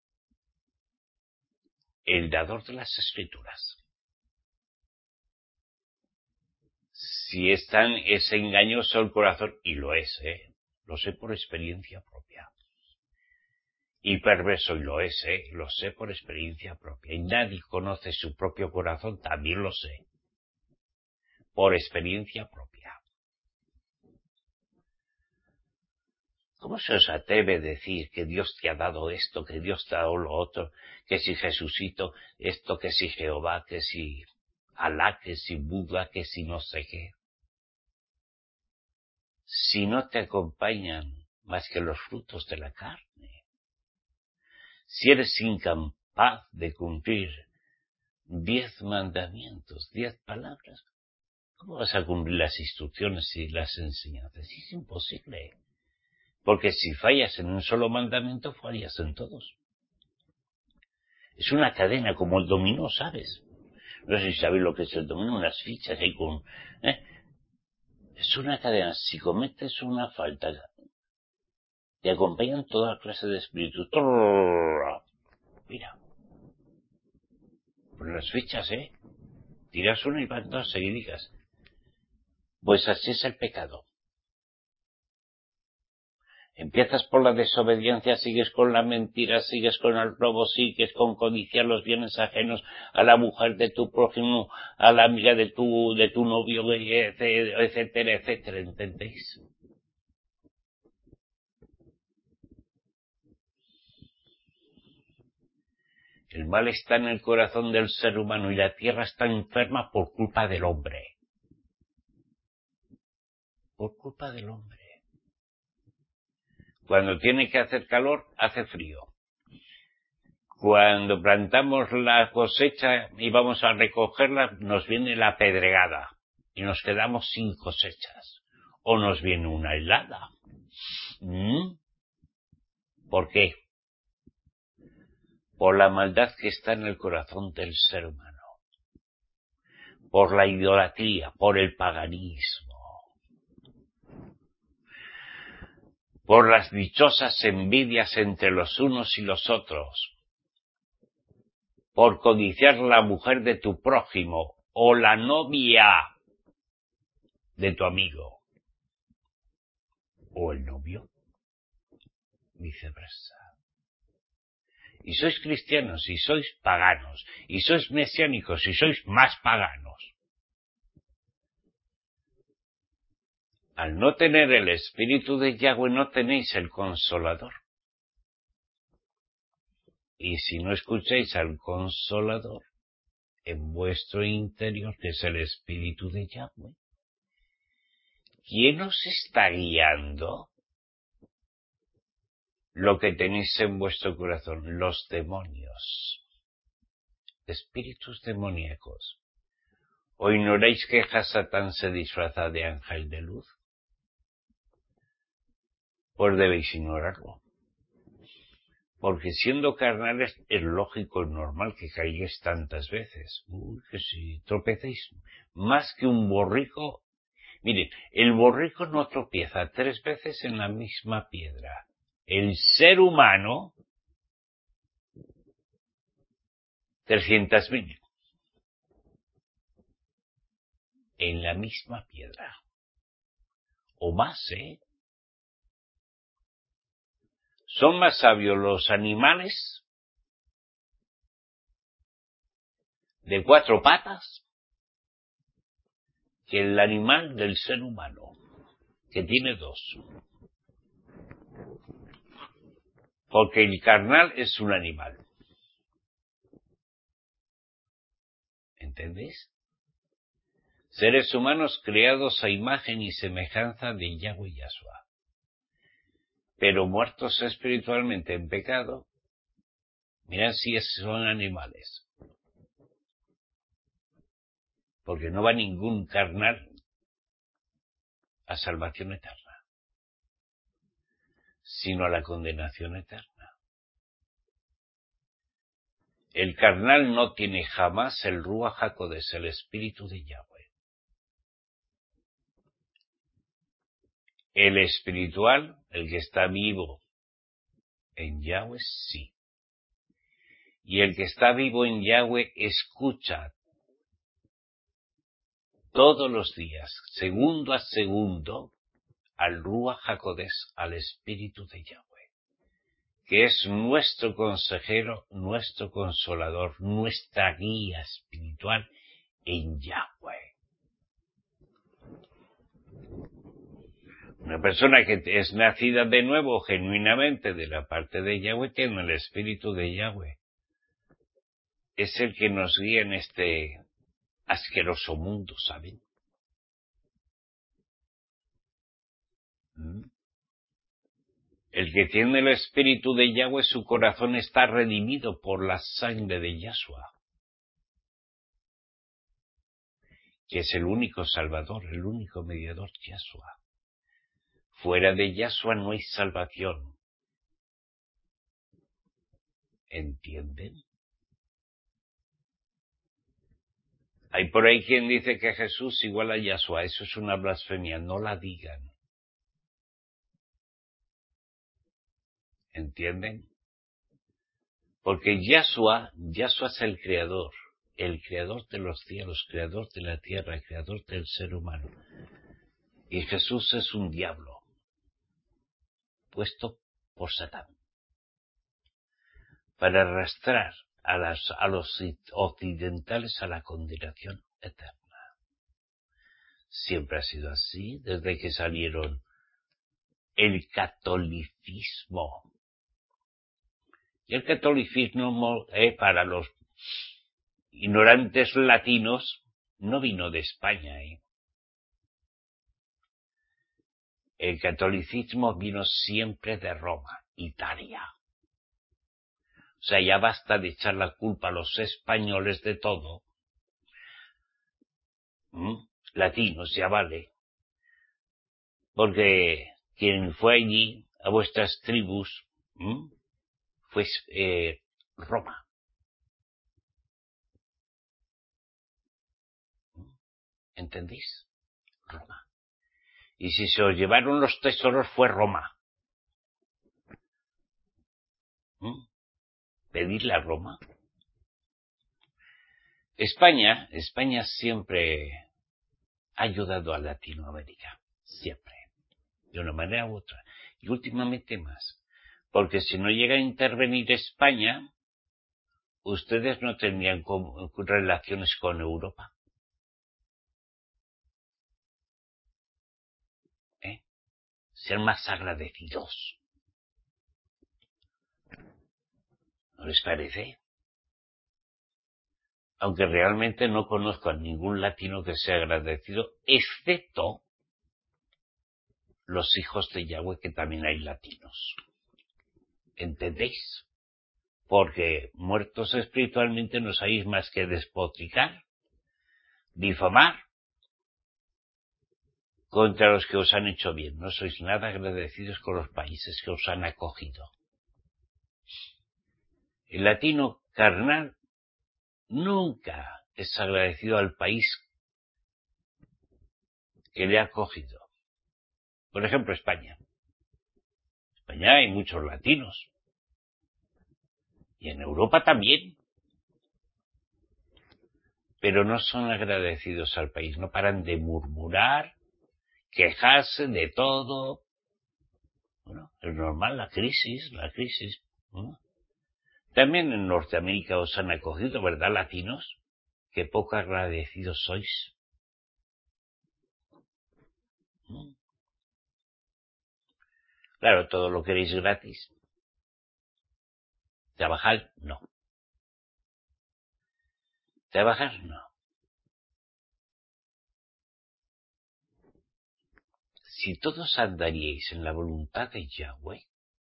el dador de las escrituras. Si es tan, es engañoso el corazón, y lo es, ¿eh? Lo sé por experiencia propia. Y perverso, y lo es, ¿eh? Lo sé por experiencia propia. Y nadie conoce su propio corazón, también lo sé. Por experiencia propia. ¿Cómo se os atreve a decir que Dios te ha dado esto, que Dios te ha dado lo otro, que si Jesucito, esto, que si Jehová, que si Alá, que si Buda, que si no sé qué? Si no te acompañan más que los frutos de la carne. Si eres incapaz de cumplir diez mandamientos, diez palabras, ¿cómo vas a cumplir las instrucciones y las enseñanzas? Es imposible. Porque si fallas en un solo mandamiento, fallas en todos. Es una cadena como el dominó, ¿sabes? No sé si sabéis lo que es el dominó, unas fichas ahí con... ¿eh? Es una cadena. Si cometes una falta, te acompañan toda clase de espíritus. Mira. Por las fichas, ¿eh? Tiras una y van todas seguidicas. Pues así es el pecado. Empiezas por la desobediencia, sigues con la mentira, sigues con el robo, sigues con codiciar los bienes ajenos a la mujer de tu prójimo, a la amiga de tu, de tu novio, etcétera, etcétera, ¿entendéis? El mal está en el corazón del ser humano y la tierra está enferma por culpa del hombre. Por culpa del hombre. Cuando tiene que hacer calor, hace frío. Cuando plantamos la cosecha y vamos a recogerla, nos viene la pedregada y nos quedamos sin cosechas. O nos viene una helada. ¿Mm? ¿Por qué? Por la maldad que está en el corazón del ser humano. Por la idolatría, por el paganismo. Por las dichosas envidias entre los unos y los otros. Por codiciar la mujer de tu prójimo o la novia de tu amigo. O el novio. Viceversa. Y sois cristianos, y sois paganos, y sois mesiánicos, y sois más paganos. Al no tener el espíritu de Yahweh no tenéis el Consolador. Y si no escucháis al Consolador en vuestro interior, que es el espíritu de Yahweh, ¿quién os está guiando? Lo que tenéis en vuestro corazón, los demonios, espíritus demoníacos. ¿O ignoráis que Hasatán se disfraza de ángel de luz? Pues debéis ignorarlo. Porque siendo carnales es lógico y normal que caigáis tantas veces. Uy, que si tropecéis más que un borrico. Miren, el borrico no tropieza tres veces en la misma piedra. El ser humano, trescientas mil. En la misma piedra. O más, ¿eh? Son más sabios los animales de cuatro patas que el animal del ser humano, que tiene dos. Porque el carnal es un animal. ¿Entendéis? Seres humanos creados a imagen y semejanza de Yahweh Yahshua, pero muertos espiritualmente en pecado. Mirad si son animales. Porque no va ningún carnal a salvación eterna, sino a la condenación eterna. El carnal no tiene jamás el Ruach HaKodesh, el espíritu de Yahweh. El espiritual, el que está vivo en Yahweh, sí. Y el que está vivo en Yahweh escucha todos los días, segundo a segundo, al Ruach HaKodesh, al espíritu de Yahweh, que es nuestro consejero, nuestro consolador, nuestra guía espiritual en Yahweh. Una persona que es nacida de nuevo genuinamente de la parte de Yahweh tiene el espíritu de Yahweh. Es el que nos guía en este asqueroso mundo, ¿saben? ¿Mm? El que tiene el espíritu de Yahweh, su corazón está redimido por la sangre de Yahshua, que es el único salvador, el único mediador, Yahshua. Fuera de Yahshua no hay salvación. ¿Entienden? Hay por ahí quien dice que Jesús igual a Yahshua. Eso es una blasfemia, no la digan. ¿Entienden? Porque Yahshua, Yahshua es el creador, el creador de los cielos, creador de la tierra, creador del ser humano. Y Jesús es un diablo, puesto por Satán, para arrastrar a, las, a los occidentales a la condenación eterna. Siempre ha sido así, desde que salieron el catolicismo. Y el catolicismo, eh, para los ignorantes latinos, no vino de España. Eh. El catolicismo vino siempre de Roma, Italia. O sea, ya basta de echar la culpa a los españoles de todo. ¿Mm? Latinos, ya vale. Porque quien fue allí, a vuestras tribus, ¿Mm? fue eh, Roma. ¿Entendéis? Roma. Y si se os llevaron los tesoros fue Roma. ¿Mm? Pedirle a Roma. España, España siempre ha ayudado a Latinoamérica. Siempre. De una manera u otra. Y últimamente más. Porque si no llega a intervenir España, ustedes no tendrían relaciones con Europa. ¿Eh? Ser más agradecidos. ¿No les parece? Aunque realmente no conozco a ningún latino que sea agradecido, excepto los hijos de Yahweh, que también hay latinos. ¿Entendéis? Porque muertos espiritualmente no sabéis más que despotricar, difamar contra los que os han hecho bien. No sois nada agradecidos con los países que os han acogido. El latino carnal nunca es agradecido al país que le ha acogido. Por ejemplo, España. En España hay muchos latinos. Y en Europa también. Pero no son agradecidos al país. No paran de murmurar, quejarse de todo. Bueno, es normal, la crisis, la crisis. ¿No? También en Norteamérica os han acogido, ¿verdad, latinos? Qué poco agradecidos sois. ¿No? Claro, todo lo queréis gratis. Trabajar, no. Trabajar, no. Si todos andaríais en la voluntad de Yahweh,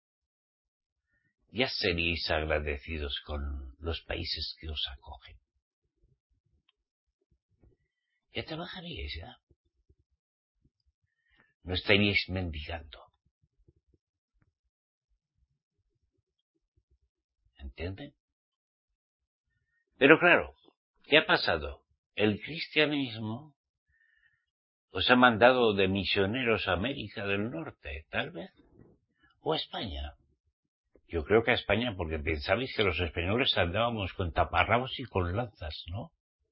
ya seríais agradecidos con los países que os acogen. Ya trabajaríais, ya. No estaríais mendigando. ¿Entienden? Pero claro, ¿qué ha pasado? El cristianismo os ha mandado de misioneros a América del Norte, tal vez, o a España. Yo creo que a España, porque pensabais que los españoles andábamos con taparrabos y con lanzas, ¿no?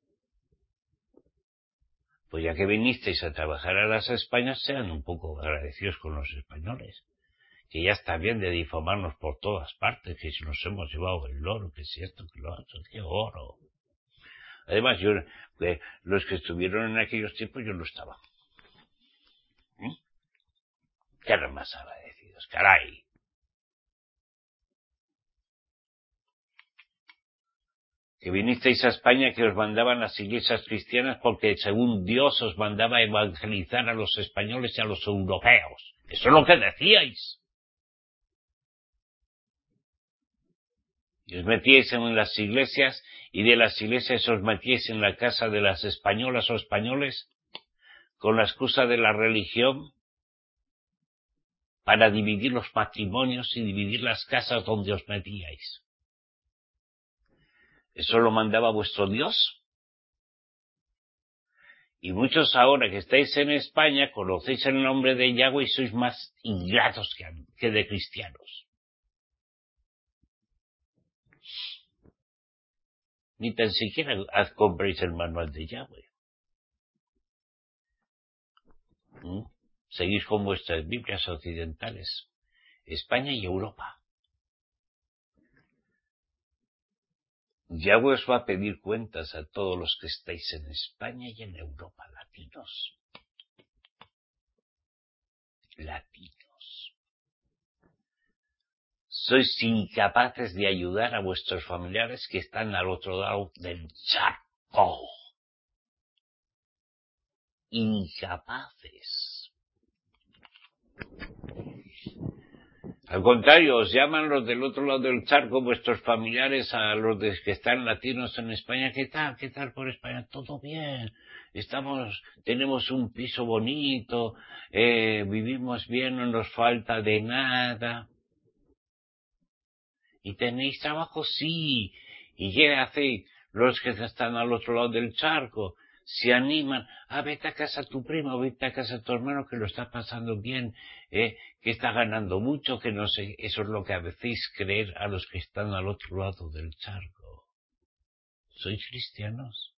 Pues ya que vinisteis a trabajar a las Españas, sean un poco agradecidos con los españoles. Que ya está bien de difamarnos por todas partes, que si nos hemos llevado el oro, que si esto, que lo otro, que oro. Además, yo, eh, los que estuvieron en aquellos tiempos, yo no estaba. ¿Mm? Que eran más agradecidos, caray. Que vinisteis a España, que os mandaban las iglesias cristianas porque según Dios os mandaba a evangelizar a los españoles y a los europeos. Eso es lo que decíais. Y os metíais en las iglesias y de las iglesias os metíais en la casa de las españolas o españoles con la excusa de la religión para dividir los matrimonios y dividir las casas donde os metíais. ¿Eso lo mandaba vuestro Dios? Y muchos ahora que estáis en España conocéis el nombre de Yahweh y sois más ingratos que, que de cristianos. Ni tan siquiera compréis el manual de Yahweh. ¿Mm? Seguís con vuestras Biblias occidentales. España y Europa. Yahweh os va a pedir cuentas a todos los que estáis en España y en Europa, latinos. Latinos. Sois incapaces de ayudar a vuestros familiares que están al otro lado del charco. Incapaces. Al contrario, os llaman los del otro lado del charco, vuestros familiares, a los de que están latinos en España. ¿Qué tal? ¿Qué tal por España? Todo bien. Estamos, tenemos un piso bonito, eh, vivimos bien, no nos falta de nada. ¿Y tenéis trabajo? Sí. ¿Y qué hacéis los que están al otro lado del charco? Se animan, ah, vete a casa tu primo, vete a casa tu hermano que lo está pasando bien, eh, que está ganando mucho, que no sé, eso es lo que hacéis creer a los que están al otro lado del charco. ¿Sois cristianos?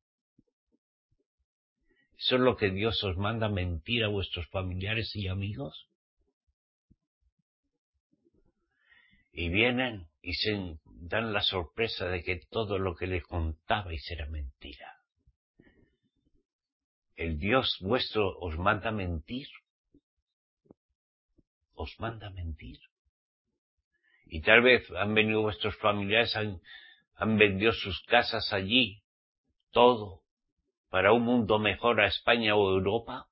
¿Eso es lo que Dios os manda mentir a vuestros familiares y amigos? Y vienen y se dan la sorpresa de que todo lo que les contabais era mentira. ¿El Dios vuestro os manda mentir? ¿Os manda mentir? Y tal vez han venido vuestros familiares, han, han vendido sus casas allí, todo, para un mundo mejor a España o Europa,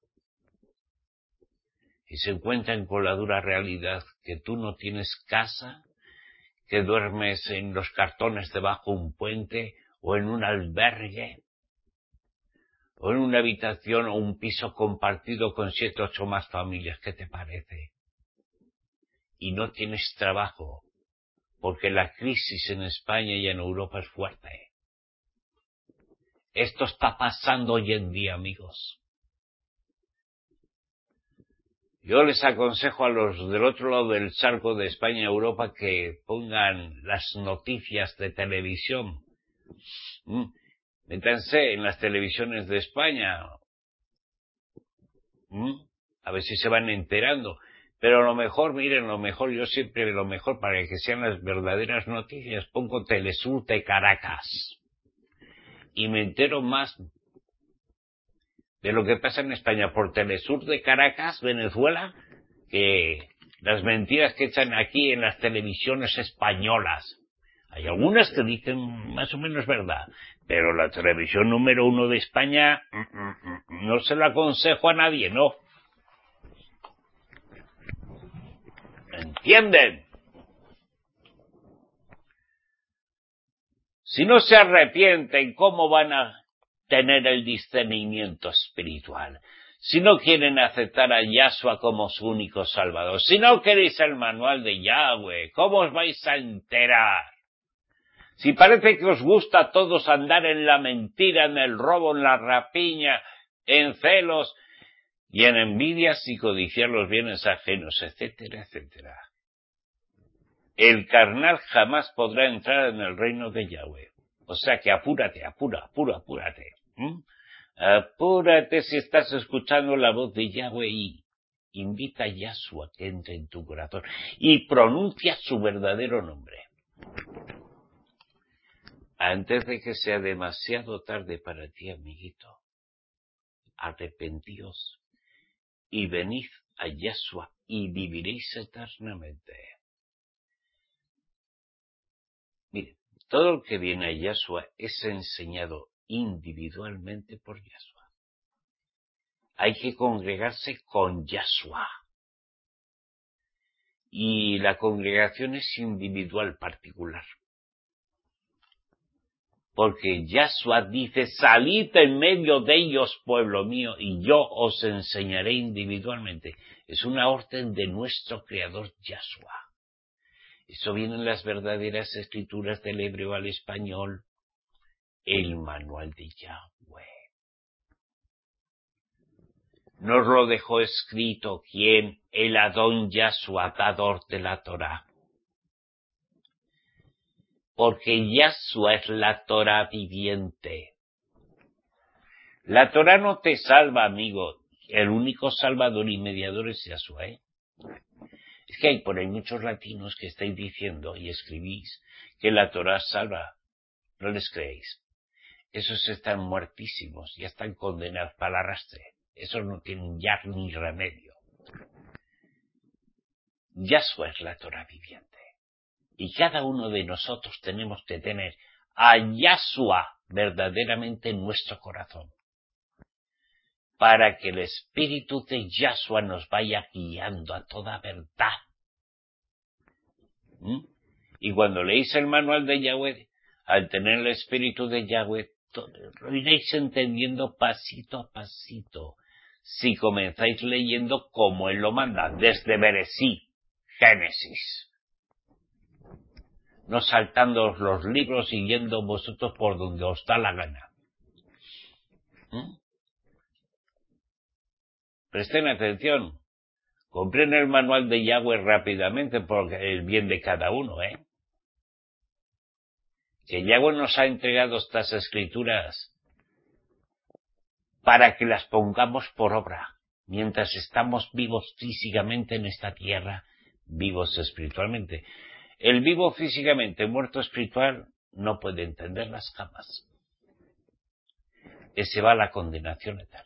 y se encuentran con la dura realidad que tú no tienes casa, que duermes en los cartones debajo de un puente, o en un albergue, o en una habitación o un piso compartido con siete o ocho más familias. ¿Qué te parece? Y no tienes trabajo, porque la crisis en España y en Europa es fuerte. Esto está pasando hoy en día, amigos. Yo les aconsejo a los del otro lado del charco de España y Europa que pongan las noticias de televisión. ¿Mm? Métanse en las televisiones de España. ¿Mm? A ver si se van enterando. Pero lo mejor, miren, lo mejor, yo siempre lo mejor para que sean las verdaderas noticias, pongo Telesur de Caracas. Y me entero más de lo que pasa en España por Telesur de Caracas, Venezuela, que las mentiras que echan aquí en las televisiones españolas. Hay algunas que dicen más o menos verdad, pero la televisión número uno de España no se lo aconsejo a nadie, ¿no? ¿Entienden? Si no se arrepienten, ¿cómo van a tener el discernimiento espiritual? Si no quieren aceptar a Yahshua como su único salvador, si no queréis el manual de Yahweh, ¿cómo os vais a enterar? Si parece que os gusta a todos andar en la mentira, en el robo, en la rapiña, en celos y en envidias y codiciar los bienes ajenos, etcétera, etcétera. El carnal jamás podrá entrar en el reino de Yahweh. O sea que apúrate, apura, apura, apúrate. ¿Mm? Apúrate si estás escuchando la voz de Yahweh y invita a Yahshua que entre en tu corazón y pronuncia su verdadero nombre. Antes de que sea demasiado tarde para ti, amiguito, arrepentíos y venid a Yahshua y viviréis eternamente. Mire, todo el que viene a Yahshua es enseñado individualmente por Yahshua. Hay que congregarse con Yahshua. Y la congregación es individual, particular. Porque Yahshua dice, salid en medio de ellos, pueblo mío, y yo os enseñaré individualmente. Es una orden de nuestro Creador Yahshua. Eso viene en las verdaderas escrituras del hebreo al español, el manual de Yahweh. Nos lo dejó escrito, ¿quién? El Adón Yahshua, dador de la Torá. Porque Yahshua es la Torá viviente. La Torá no te salva, amigo. El único salvador y mediador es Yahshua, ¿eh? Es que hay por ahí muchos latinos que estáis diciendo y escribís que la Torá salva. No les creéis. Esos están muertísimos, ya están condenados para el arrastre. Esos no tienen ya ni remedio. Yahshua es la Torá viviente. Y cada uno de nosotros tenemos que tener a Yahshua verdaderamente en nuestro corazón, para que el espíritu de Yahshua nos vaya guiando a toda verdad. ¿Mm? Y cuando leéis el manual de Yahweh, al tener el espíritu de Yahweh, lo iréis entendiendo pasito a pasito, si comenzáis leyendo como Él lo manda, desde Beresí, Génesis. No saltándoos los libros y yendo vosotros por donde os da la gana. ¿Mm? Presten atención. Compren el manual de Yahweh rápidamente por el bien de cada uno, ¿eh? Que Yahweh nos ha entregado estas escrituras para que las pongamos por obra, mientras estamos vivos físicamente en esta tierra, vivos espiritualmente. El vivo físicamente, muerto espiritual, no puede entenderlas jamás. Ese va a la condenación eterna.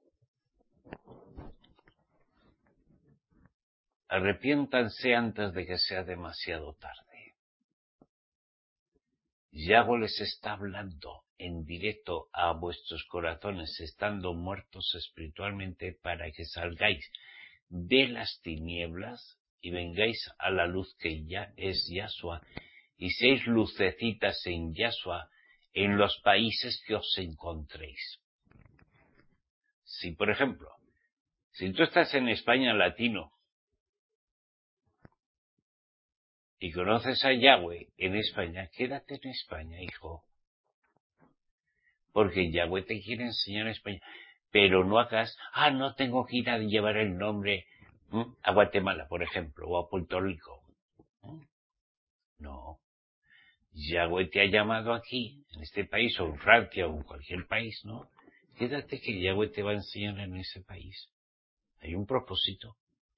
Arrepiéntanse antes de que sea demasiado tarde. Yahweh les está hablando en directo a vuestros corazones, estando muertos espiritualmente, para que salgáis de las tinieblas y vengáis a la luz que ya es Yahshua, y seáis lucecitas en Yahshua en los países que os encontréis. Si, por ejemplo, si tú estás en España latino y conoces a Yahweh en España, quédate en España, hijo. Porque Yahweh te quiere enseñar España. Pero no hagas, ah, no tengo que ir a llevar el nombre ¿eh? a Guatemala, por ejemplo, o a Puerto Rico. ¿Eh? No. Yahweh te ha llamado aquí, en este país, o en Francia, o en cualquier país, ¿no? Quédate que Yahweh te va a enseñar en ese país. Hay un propósito.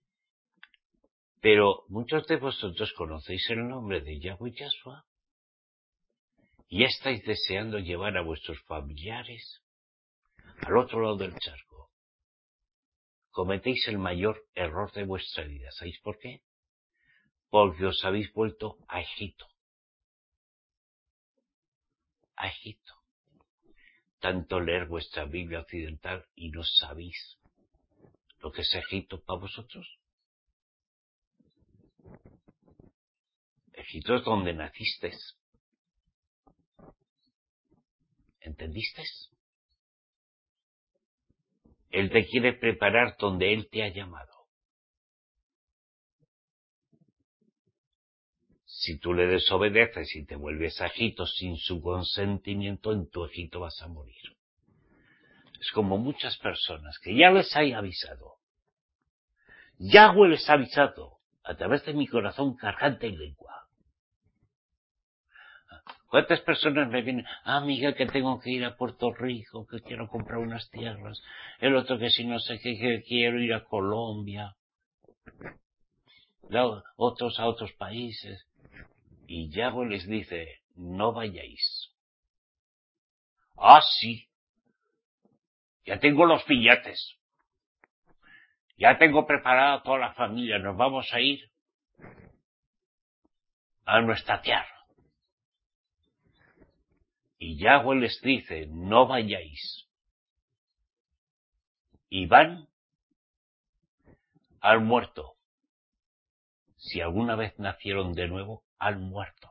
Pero muchos de vosotros conocéis el nombre de Yahweh Yahshua y ya estáis deseando llevar a vuestros familiares al otro lado del charco. Cometéis el mayor error de vuestra vida. ¿Sabéis por qué? Porque os habéis vuelto a Egipto. a Egipto. Tanto leer vuestra Biblia occidental y no sabéis lo que es Egipto para vosotros. Egipto es donde nacisteis. ¿Entendisteis? Él te quiere preparar donde Él te ha llamado. Si tú le desobedeces y te vuelves a Egipto sin su consentimiento, en tu Egipto vas a morir. Es como muchas personas que ya les hay avisado. Yahweh les ha avisado a través de mi corazón garganta y lengua. ¿Cuántas personas me vienen? Ah, amiga, que tengo que ir a Puerto Rico, que quiero comprar unas tierras. El otro que si no sé qué, que quiero ir a Colombia. Otros a otros países. Y Yahweh les dice, no vayáis. Ah, sí. Ya tengo los billetes. Ya tengo preparada toda la familia. Nos vamos a ir a nuestra tierra. Y Yahweh les dice, no vayáis. Y van al muerto. Si alguna vez nacieron de nuevo, al muerto.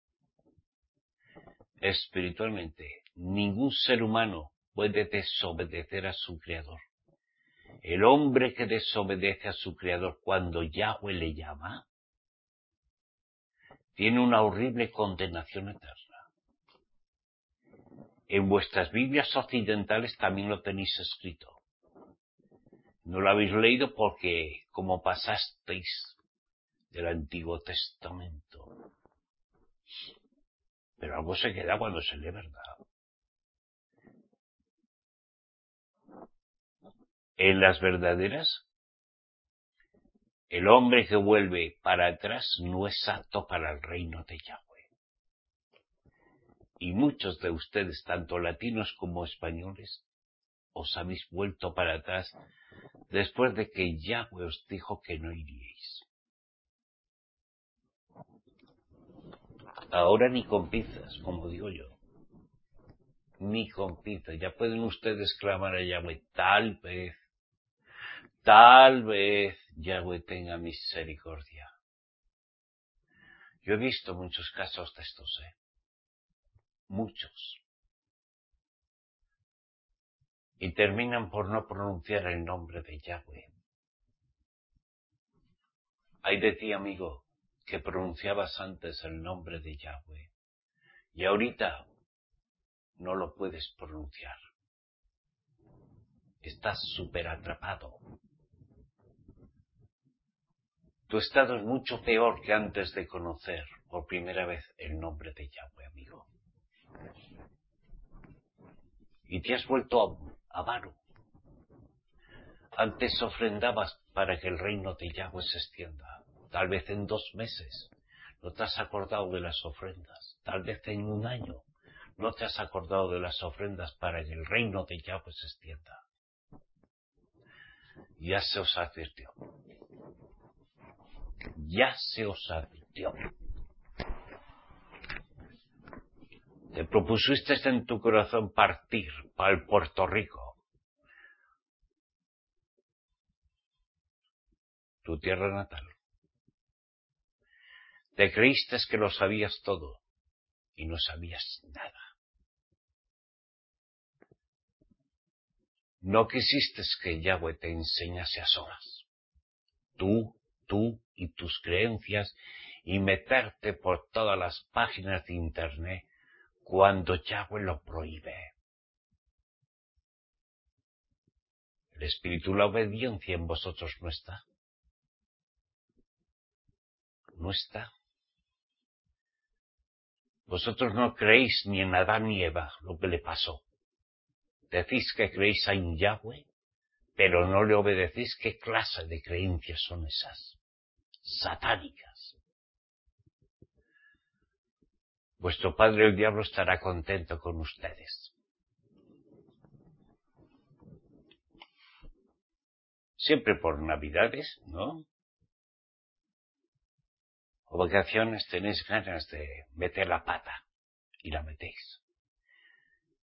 Espiritualmente, ningún ser humano puede desobedecer a su Creador. El hombre que desobedece a su Creador cuando Yahweh le llama, tiene una horrible condenación eterna. En vuestras Biblias occidentales también lo tenéis escrito. No lo habéis leído porque, como pasasteis del Antiguo Testamento. Pero algo se queda cuando se lee verdad. En las verdaderas, el hombre que vuelve para atrás no es apto para el reino de Yahweh. Y muchos de ustedes, tanto latinos como españoles, os habéis vuelto para atrás después de que Yahweh os dijo que no iríais. Ahora ni con pinzas, como digo yo. Ni con pinzas. Ya pueden ustedes clamar a Yahweh, tal vez, tal vez Yahweh tenga misericordia. Yo he visto muchos casos de estos, ¿eh? Muchos. Y terminan por no pronunciar el nombre de Yahweh. Ay de ti, amigo, que pronunciabas antes el nombre de Yahweh. Y ahorita no lo puedes pronunciar. Estás súper atrapado. Tu estado es mucho peor que antes de conocer por primera vez el nombre de Yahweh, amigo. Y te has vuelto avaro. Antes ofrendabas para que el reino de Yahweh se extienda. Tal vez en dos meses no te has acordado de las ofrendas. Tal vez en un año no te has acordado de las ofrendas para que el reino de Yahweh se extienda. Ya se os advirtió. Ya se os advirtió. Te propusiste en tu corazón partir para el Puerto Rico, tu tierra natal. Te creíste que lo sabías todo y no sabías nada. No quisiste que Yahweh te enseñase a solas. Tú, tú y tus creencias y meterte por todas las páginas de internet cuando Yahweh lo prohíbe. El espíritu, la obediencia en vosotros no está. No está. Vosotros no creéis ni en Adán ni Eva lo que le pasó. Decís que creéis en Yahweh, pero no le obedecéis. ¿Qué clase de creencias son esas? Satánicas. Vuestro padre el diablo estará contento con ustedes. Siempre por Navidades, ¿no? O vacaciones tenéis ganas de meter la pata y la metéis.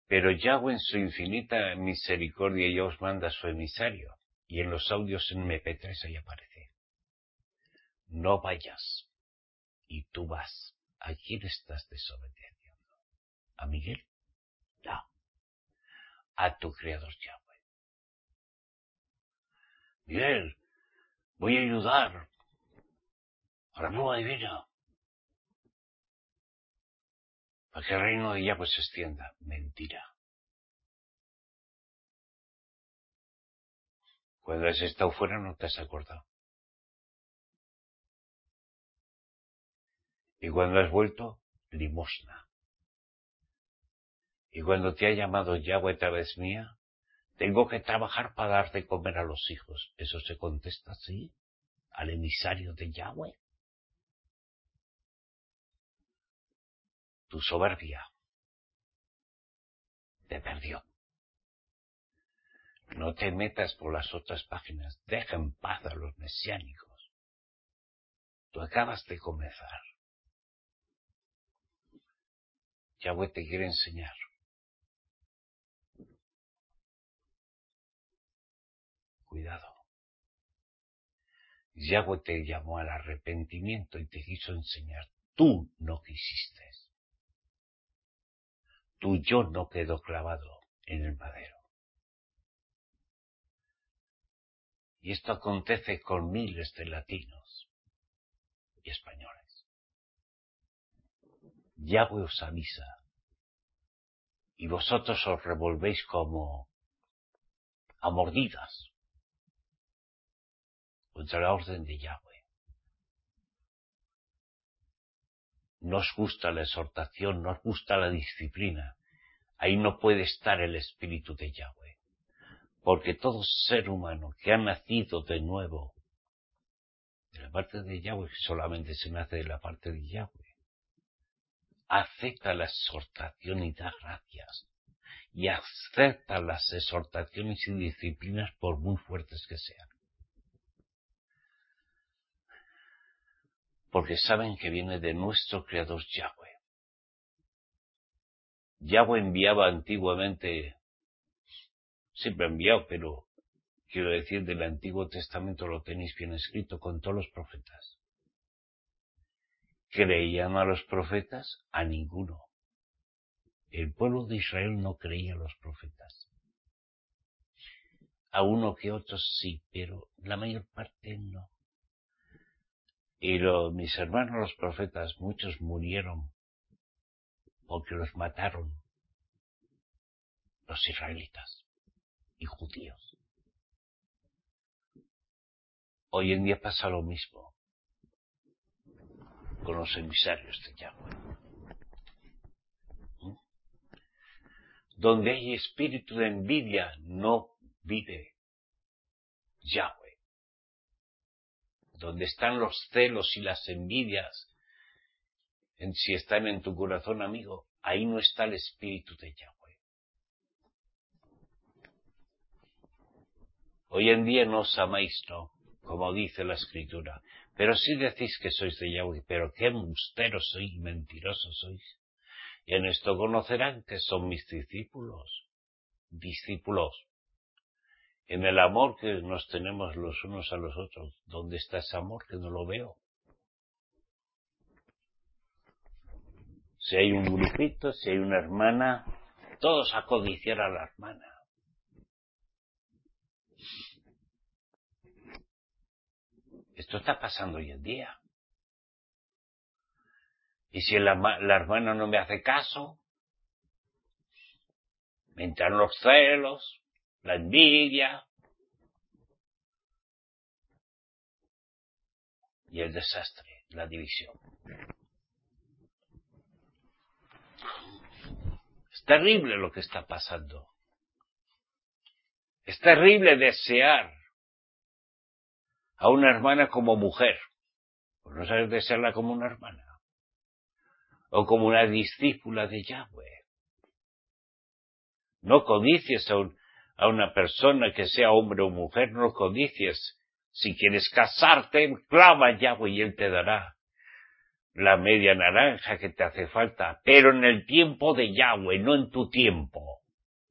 Pero Yahweh en su infinita misericordia ya os manda a su emisario, y en los audios en eme pe tres ahí aparece. No vayas, y tú vas. ¿A quién estás desobedeciendo? ¿A Miguel? No. A tu Creador Yahweh. Miguel, voy a ayudar a la nueva divina para que el reino de Yahweh se extienda. Mentira. Cuando has estado fuera no te has acordado. Y cuando has vuelto, limosna. Y cuando te ha llamado Yahweh otra vez mía, tengo que trabajar para dar de comer a los hijos. ¿Eso se contesta así? ¿Al emisario de Yahweh? Tu soberbia te perdió. No te metas por las otras páginas. Deja en paz a los mesiánicos. Tú acabas de comenzar. Yahweh te quiere enseñar. Cuidado. Yahweh te llamó al arrepentimiento y te quiso enseñar. Tú no quisiste. Tu yo no quedó clavado en el madero. Y esto acontece con miles de latinos y españoles. Yahweh os avisa. Y vosotros os revolvéis como a mordidas contra la orden de Yahweh. No os gusta la exhortación, no os gusta la disciplina. Ahí no puede estar el espíritu de Yahweh. Porque todo ser humano que ha nacido de nuevo de la parte de Yahweh, solamente se nace de la parte de Yahweh, acepta la exhortación y da gracias. Y acepta las exhortaciones y disciplinas por muy fuertes que sean. Porque saben que viene de nuestro Creador Yahweh. Yahweh enviaba antiguamente, siempre ha enviado, pero quiero decir, del Antiguo Testamento lo tenéis bien escrito con todos los profetas. ¿Creían a los profetas? A ninguno. El pueblo de Israel no creía a los profetas. A uno que otros sí, pero la mayor parte no. Y lo, mis hermanos los profetas, muchos murieron porque los mataron los israelitas y judíos. Hoy en día pasa lo mismo con los emisarios de Yahweh. ¿Mm? Donde hay espíritu de envidia, no vive Yahweh. Donde están los celos y las envidias, en, si están en tu corazón, amigo, ahí no está el espíritu de Yahweh. Hoy en día no os amáis, no, como dice la Escritura, pero sí decís que sois de Yahweh, pero qué embusteros sois, mentirosos sois. Y en esto conocerán que son mis discípulos, discípulos, en el amor que nos tenemos los unos a los otros. ¿Dónde está ese amor que no lo veo? Si hay un grupito, si hay una hermana, todos a codiciar a la hermana. Esto está pasando hoy en día. Y si la, la hermana no me hace caso, me entran los celos, la envidia y el desastre, la división. Es terrible lo que está pasando. Es terrible desear a una hermana como mujer. Pues no sabes desearla como una hermana. O como una discípula de Yahweh. No codicies a, un, a una persona que sea hombre o mujer, no codicies. Si quieres casarte, clama a Yahweh y Él te dará la media naranja que te hace falta, pero en el tiempo de Yahweh, no en tu tiempo.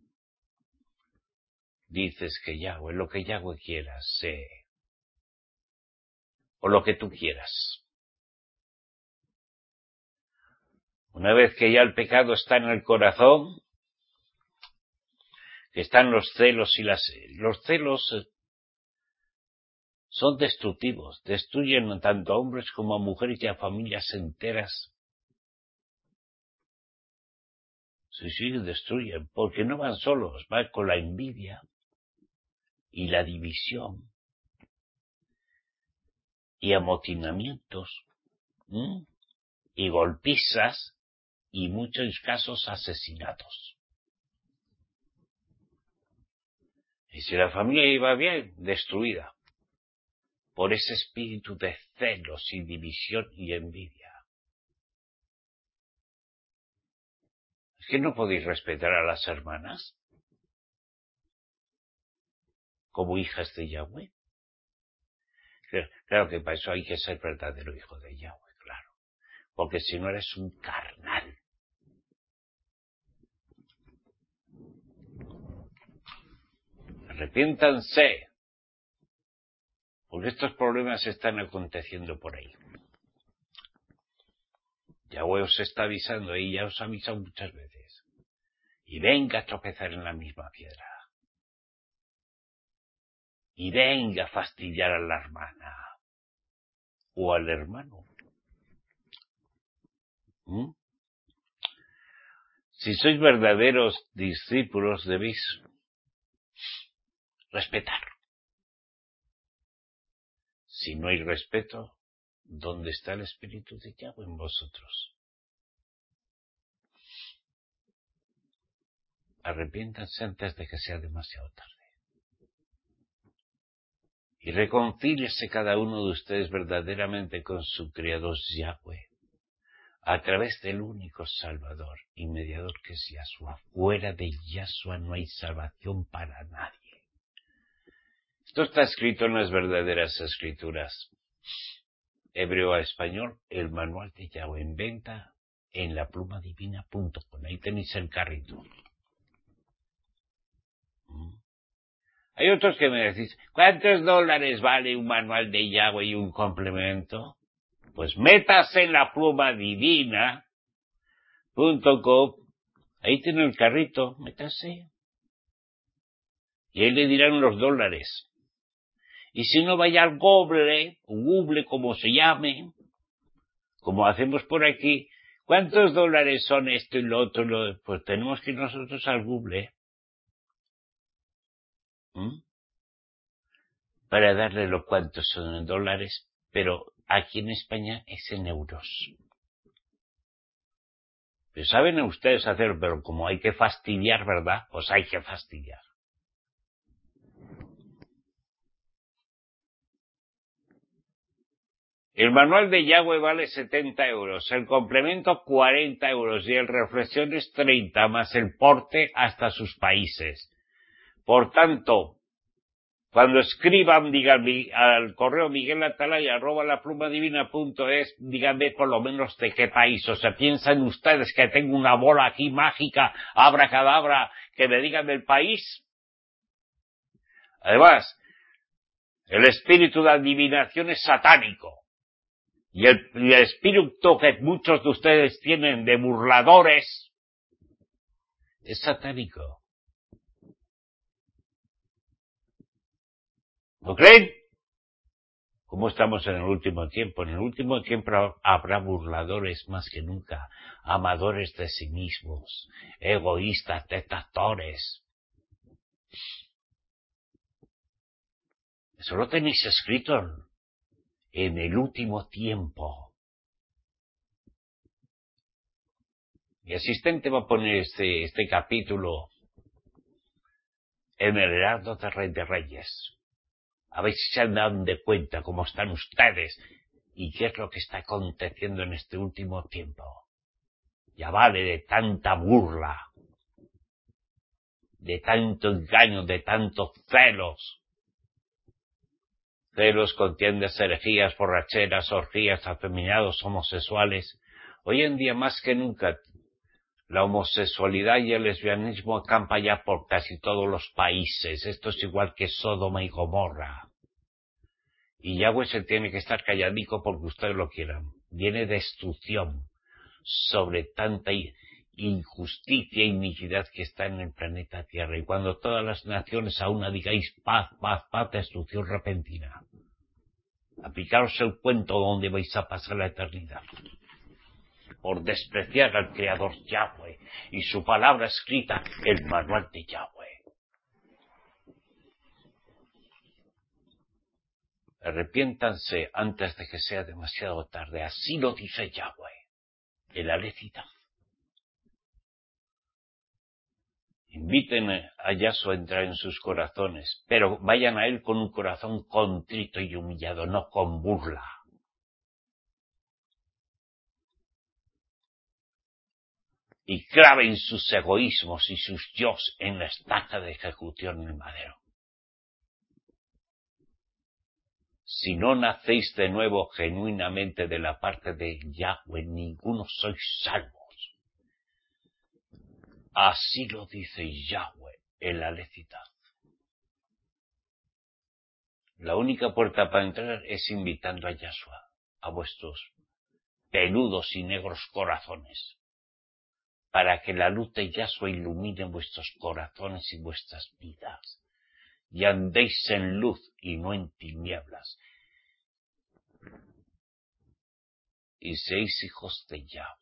Dices que Yahweh, lo que Yahweh quiera, sé, o lo que tú quieras. Una vez que ya el pecado está en el corazón, que están los celos y las... Los celos son destructivos, destruyen tanto a hombres como a mujeres y a familias enteras. Sí, sí, destruyen, porque no van solos, van con la envidia y la división y amotinamientos, ¿m? y golpizas y en muchos casos asesinatos. Y si la familia iba bien, destruida por ese espíritu de celos y división y envidia. ¿Es que no podéis respetar a las hermanas como hijas de Yahweh? Claro que para eso hay que ser verdadero hijo de Yahweh, claro. Porque si no eres un carnal. Arrepiéntanse. Porque estos problemas están aconteciendo por ahí. Yahweh os está avisando y ya os ha avisado muchas veces. Y venga a tropezar en la misma piedra. Y venga a fastidiar a la hermana. O al hermano. ¿Mm? Si sois verdaderos discípulos debéis respetar. Si no hay respeto, ¿dónde está el Espíritu de Yahweh en vosotros? Arrepiéntanse antes de que sea demasiado tarde. Y reconcíliese cada uno de ustedes verdaderamente con su Creador Yahweh, a través del único Salvador y Mediador que es Yahshua. Fuera de Yahshua no hay salvación para nadie. Esto está escrito en las verdaderas escrituras. Hebreo a español, el manual de Yahweh en venta en la pluma divina punto com. Ahí tenéis el carrito. ¿Mm? Hay otros que me decís, ¿cuántos dólares vale un manual de Yahweh y un complemento? Pues métase en la pluma divina punto com. Ahí tiene el carrito, métase. Y ahí le dirán los dólares. Y si no, vaya al Google, o Google como se llame, como hacemos por aquí, ¿cuántos dólares son esto y lo otro? Lo... Pues tenemos que ir nosotros al Google. ¿Mm? Para darle lo cuántos son en dólares, pero aquí en España es en euros. Pero saben ustedes hacerlo, pero como hay que fastidiar, ¿verdad? Pues hay que fastidiar. El manual de Yahweh vale setenta euros, el complemento cuarenta euros y el reflexiones treinta, más el porte hasta sus países. Por tanto, cuando escriban, díganme al correo Miguel Atalaya arroba la pluma divina punto es, díganme por lo menos de qué país. O sea, piensan ustedes que tengo una bola aquí mágica, abracadabra, que me digan del país. Además, el espíritu de adivinación es satánico. Y el, y el espíritu que muchos de ustedes tienen de burladores es satánico. ¿No creen? ¿Cómo estamos en el último tiempo? En el último tiempo habrá burladores más que nunca, amadores de sí mismos, egoístas, detractores. Eso lo tenéis escrito en el último tiempo. Mi asistente va a poner este, este capítulo en el Heraldo de Rey de Reyes. A ver si se han dado de cuenta cómo están ustedes y qué es lo que está aconteciendo en este último tiempo. Ya vale de tanta burla, de tanto engaño, de tantos celos. celos, contiendas, herejías, borracheras, orgías, afeminados, homosexuales. Hoy en día más que nunca la homosexualidad y el lesbianismo acampa ya por casi todos los países. Esto es igual que Sodoma y Gomorra. Y Yahweh se tiene que estar calladico porque ustedes lo quieran. Viene destrucción sobre tanta injusticia e iniquidad que está en el planeta Tierra. Y cuando todas las naciones a una digáis paz, paz, paz, destrucción repentina. Aplicaros el cuento donde vais a pasar la eternidad. Por despreciar al Creador Yahweh y su palabra escrita, el manual de Yahweh. Arrepiéntanse antes de que sea demasiado tarde. Así lo dice Yahweh, el Alecita. Inviten a Yahshua a entrar en sus corazones, pero vayan a Él con un corazón contrito y humillado, no con burla. Y claven sus egoísmos y sus yos en la estaca de ejecución en el madero. Si no nacéis de nuevo genuinamente de la parte de Yahweh, ninguno sois salvos. Así lo dice Yahweh, el Alecita. La única puerta para entrar es invitando a Yahshua, a vuestros peludos y negros corazones, para que la luz de Yahshua ilumine vuestros corazones y vuestras vidas, y andéis en luz y no en tinieblas, y seáis hijos de Yahweh.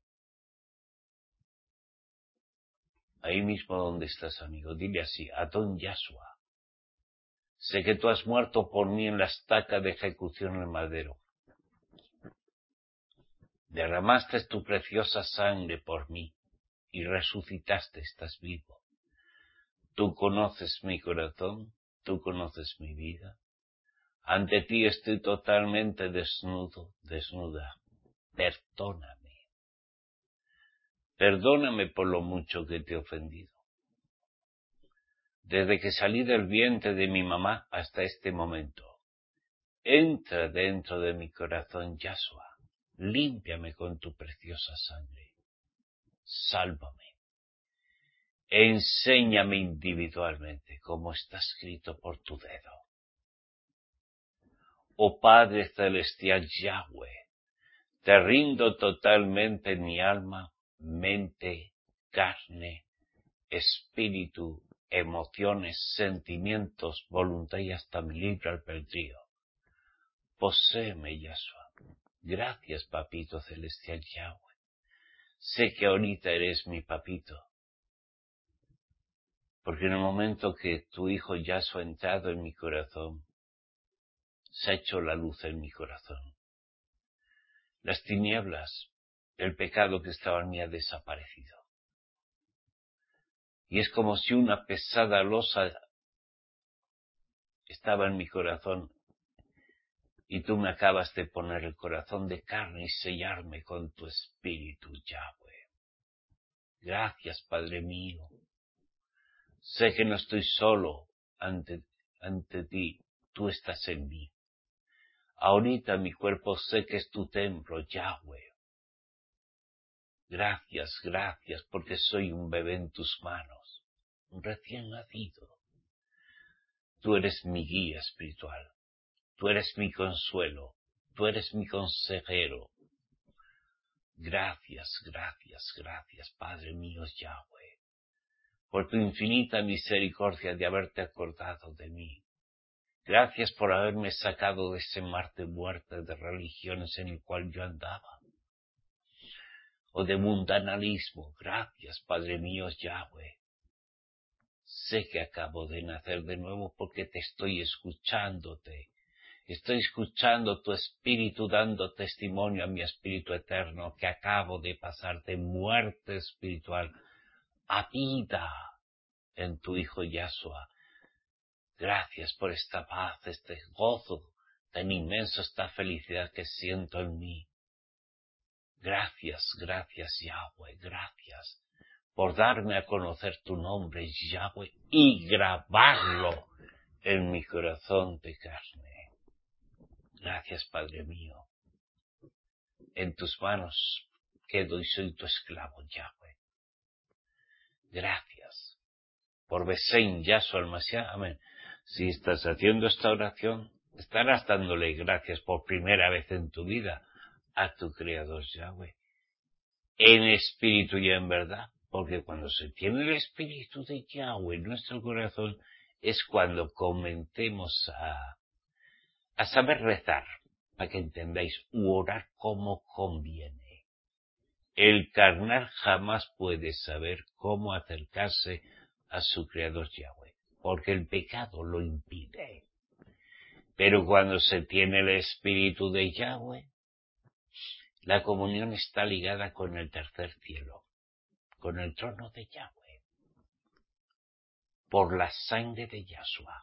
Ahí mismo donde estás, amigo, dile así: Adón Yahshua, sé que tú has muerto por mí en la estaca de ejecución en el madero. Derramaste tu preciosa sangre por mí y resucitaste, estás vivo. Tú conoces mi corazón, tú conoces mi vida. Ante ti estoy totalmente desnudo, desnuda. Perdóname. Perdóname por lo mucho que te he ofendido. Desde que salí del vientre de mi mamá hasta este momento, entra dentro de mi corazón, Yahshua. Límpiame con tu preciosa sangre. Sálvame. Enséñame individualmente como está escrito por tu dedo. Oh Padre Celestial Yahweh, te rindo totalmente mi alma, mente, carne, espíritu, emociones, sentimientos, voluntad y hasta mi libre albedrío. Poséeme, Yahshua. Gracias, Papito Celestial Yahweh. Sé que ahorita eres mi papito, porque en el momento que tu Hijo Yahshua ha entrado en mi corazón, se ha hecho la luz en mi corazón. Las tinieblas, el pecado que estaba en mí ha desaparecido. Y es como si una pesada losa estaba en mi corazón y tú me acabas de poner el corazón de carne y sellarme con tu espíritu, Yahweh. Gracias, Padre mío. Sé que no estoy solo ante, ante ti, tú estás en mí. Ahorita mi cuerpo sé que es tu templo, Yahweh. Gracias, gracias, porque soy un bebé en tus manos, un recién nacido. Tú eres mi guía espiritual, tú eres mi consuelo, tú eres mi consejero. Gracias, gracias, gracias, Padre mío Yahweh, por tu infinita misericordia de haberte acordado de mí. Gracias por haberme sacado de ese mar de muerte de religiones en el cual yo andaba, o de mundanalismo. Gracias, Padre mío Yahweh. Sé que acabo de nacer de nuevo porque te estoy escuchándote. Estoy escuchando tu espíritu dando testimonio a mi espíritu eterno que acabo de pasar de muerte espiritual a vida en tu Hijo Yahshua. Gracias por esta paz, este gozo tan inmenso, esta felicidad que siento en mí. Gracias, gracias Yahweh, gracias por darme a conocer tu nombre, Yahweh, y grabarlo en mi corazón de carne. Gracias, Padre mío. En tus manos quedo y soy tu esclavo, Yahweh. Gracias por Besein Yahshua el Mashiach. Amén. Si estás haciendo esta oración, estarás dándole gracias por primera vez en tu vida a tu Creador Yahweh. En espíritu y en verdad. Porque cuando se tiene el espíritu de Yahweh en nuestro corazón, es cuando comencemos a, a saber rezar, para que entendáis, u orar como conviene. El carnal jamás puede saber cómo acercarse a su Creador Yahweh, porque el pecado lo impide. Pero cuando se tiene el espíritu de Yahweh, la comunión está ligada con el tercer cielo, con el trono de Yahweh, por la sangre de Yahshua.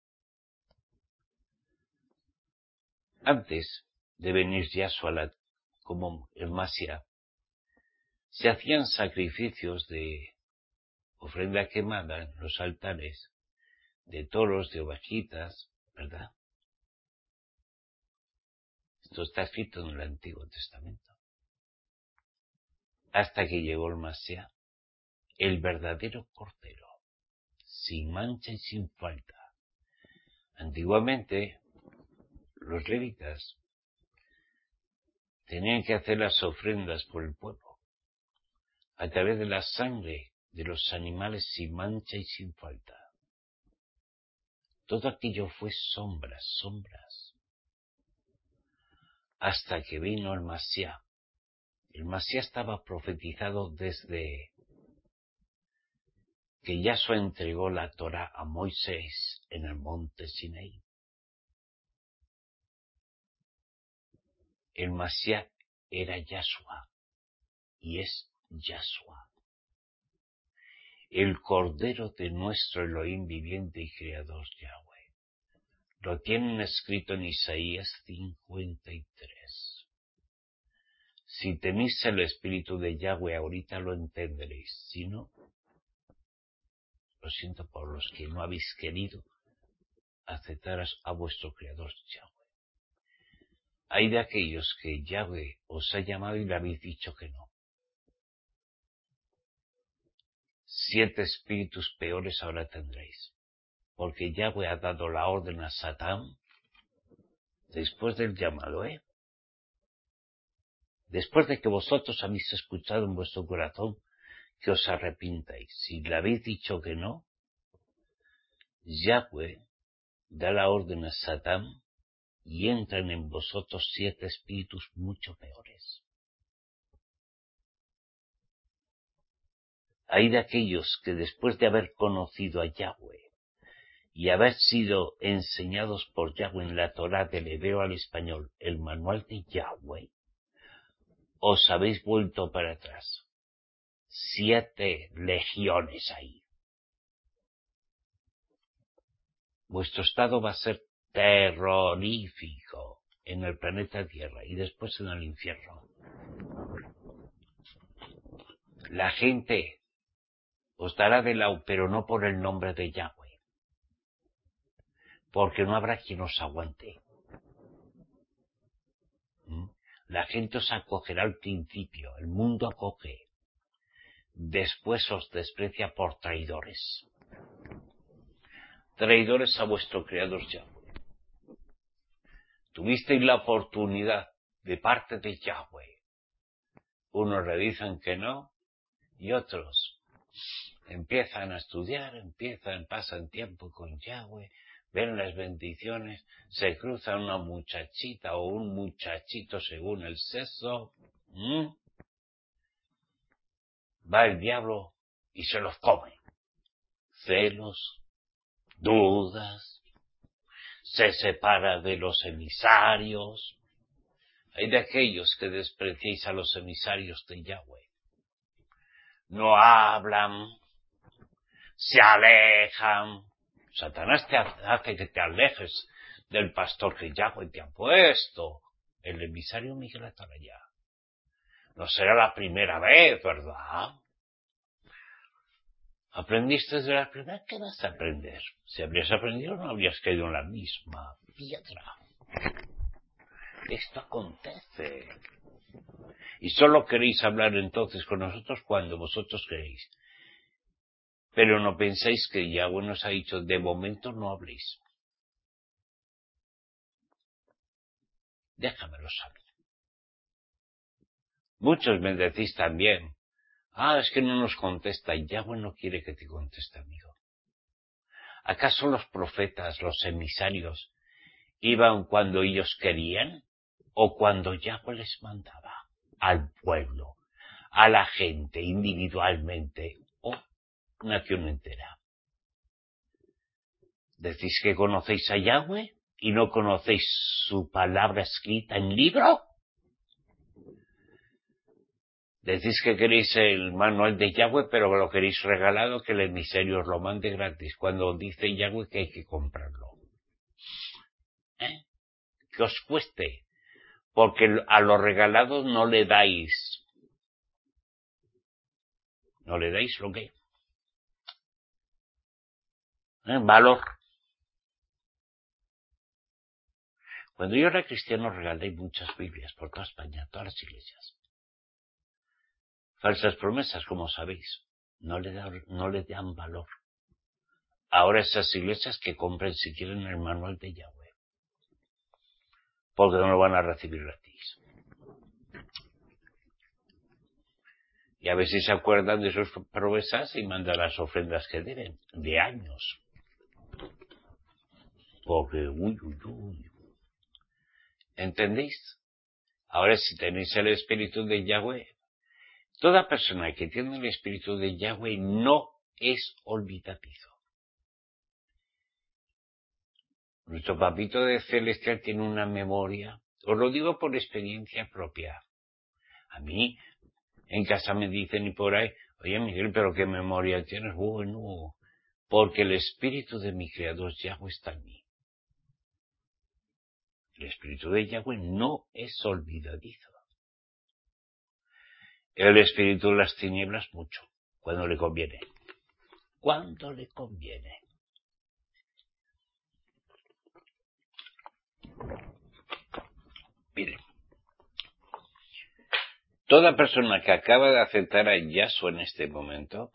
Antes de venir Yahshua la, como el Mashiach, se hacían sacrificios de ofrenda quemada en los altares, de toros, de ovejitas, ¿verdad? Esto está escrito en el Antiguo Testamento. Hasta que llegó el Mashiach, el verdadero Cordero, sin mancha y sin falta. Antiguamente, los levitas tenían que hacer las ofrendas por el pueblo, a través de la sangre de los animales sin mancha y sin falta. Todo aquello fue sombras, sombras, hasta que vino el Mashiach. El Mashiach estaba profetizado desde que Yahshua entregó la Torá a Moisés en el monte Sinaí. El Mashiach era Yahshua y es Yahshua, el Cordero de nuestro Elohim viviente y Creador Yahweh. Lo tienen escrito en Isaías cincuenta y tres. Si tenéis el Espíritu de Yahweh, ahorita lo entenderéis. Si no, lo siento por los que no habéis querido aceptar a vuestro Creador Yahweh. Hay de aquellos que Yahweh os ha llamado y le habéis dicho que no. Siete espíritus peores ahora tendréis, porque Yahweh ha dado la orden a Satán después del llamado, ¿eh? Después de que vosotros habéis escuchado en vuestro corazón que os arrepintáis. Si le habéis dicho que no, Yahweh da la orden a Satán y entran en vosotros siete espíritus mucho peores. Hay de aquellos que después de haber conocido a Yahweh y haber sido enseñados por Yahweh en la Torá del hebreo al español, el manual de Yahweh, os habéis vuelto para atrás. Siete legiones ahí. Vuestro estado va a ser terrorífico en el planeta Tierra y después en el infierno. La gente os dará de lado, pero no por el nombre de Yahweh, porque no habrá quien os aguante. ¿Mm? La gente os acogerá al principio, el mundo acoge, después os desprecia por traidores. Traidores a vuestro Creador Yahweh. Tuvisteis la oportunidad de parte de Yahweh. Unos le dicen que no y otros empiezan a estudiar, empiezan, pasan tiempo con Yahweh, ven las bendiciones, se cruza una muchachita o un muchachito según el sexo, ¿m? Va el diablo y se los come. Celos, dudas, se separa de los emisarios. Hay de aquellos que despreciáis a los emisarios de Yahweh. No hablan, se alejan. Satanás te hace que te alejes del pastor que Yahweh te ha puesto. El emisario migratorio allá. No será la primera vez, ¿verdad? ¿Aprendiste de la primera? ¿Qué vas a aprender? Si habrías aprendido no habrías caído en la misma piedra. Esto acontece. Y solo queréis hablar entonces con nosotros cuando vosotros queréis. Pero no penséis que Yahweh nos ha dicho, de momento no habléis. Déjamelo saber. Muchos me decís también, ah, es que no nos contesta. Yahweh no quiere que te conteste, amigo. ¿Acaso los profetas, los emisarios, iban cuando ellos querían o cuando Yahweh les mandaba? Al pueblo, a la gente individualmente o nación entera. ¿Decís que conocéis a Yahweh y no conocéis su palabra escrita en libro? Decís que queréis el manual de Yahweh, pero lo queréis regalado, que el emisario os lo mande gratis, cuando dice Yahweh que hay que comprarlo. ¿Eh? Que os cueste, porque a los regalados no le dais, no le dais lo que, ¿eh? Valor. Cuando yo era cristiano regalé muchas Biblias por toda España, todas las iglesias. Falsas promesas, como sabéis, no le dan, no le dan valor. Ahora esas iglesias que compren si quieren el manual de Yahweh, porque no lo van a recibir gratis. Y a ver si se acuerdan de sus promesas y mandan las ofrendas que deben, de años. Porque, uy, uy, uy. ¿Entendéis? Ahora si tenéis el espíritu de Yahweh, toda persona que tiene el espíritu de Yahweh no es olvidadizo. Nuestro papito de celestial tiene una memoria, os lo digo por experiencia propia. A mí, en casa me dicen y por ahí, oye Miguel, pero qué memoria tienes. Bueno, porque el espíritu de mi creador Yahweh está en mí. El espíritu de Yahweh no es olvidadizo. El espíritu de las tinieblas mucho, cuando le conviene. Cuando le conviene. Miren, toda persona que acaba de aceptar a Yahshua en este momento,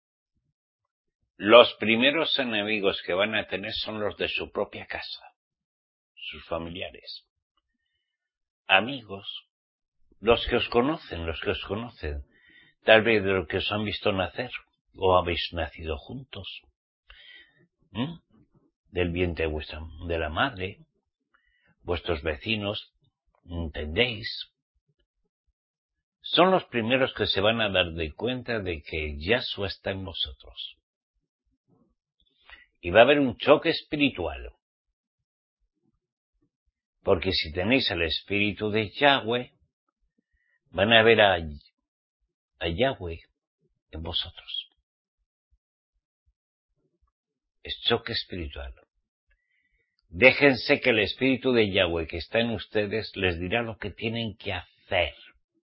los primeros enemigos que van a tener son los de su propia casa, sus familiares, amigos, los que os conocen, los que os conocen, tal vez de los que os han visto nacer o habéis nacido juntos, ¿Mm? del vientre de vuestra, de la madre, vuestros vecinos, ¿entendéis? Son los primeros que se van a dar de cuenta de que Yahshua está en vosotros. Y va a haber un choque espiritual. Porque si tenéis el espíritu de Yahweh, van a ver a, a Yahweh en vosotros. Es choque espiritual. Déjense que el espíritu de Yahweh que está en ustedes les dirá lo que tienen que hacer.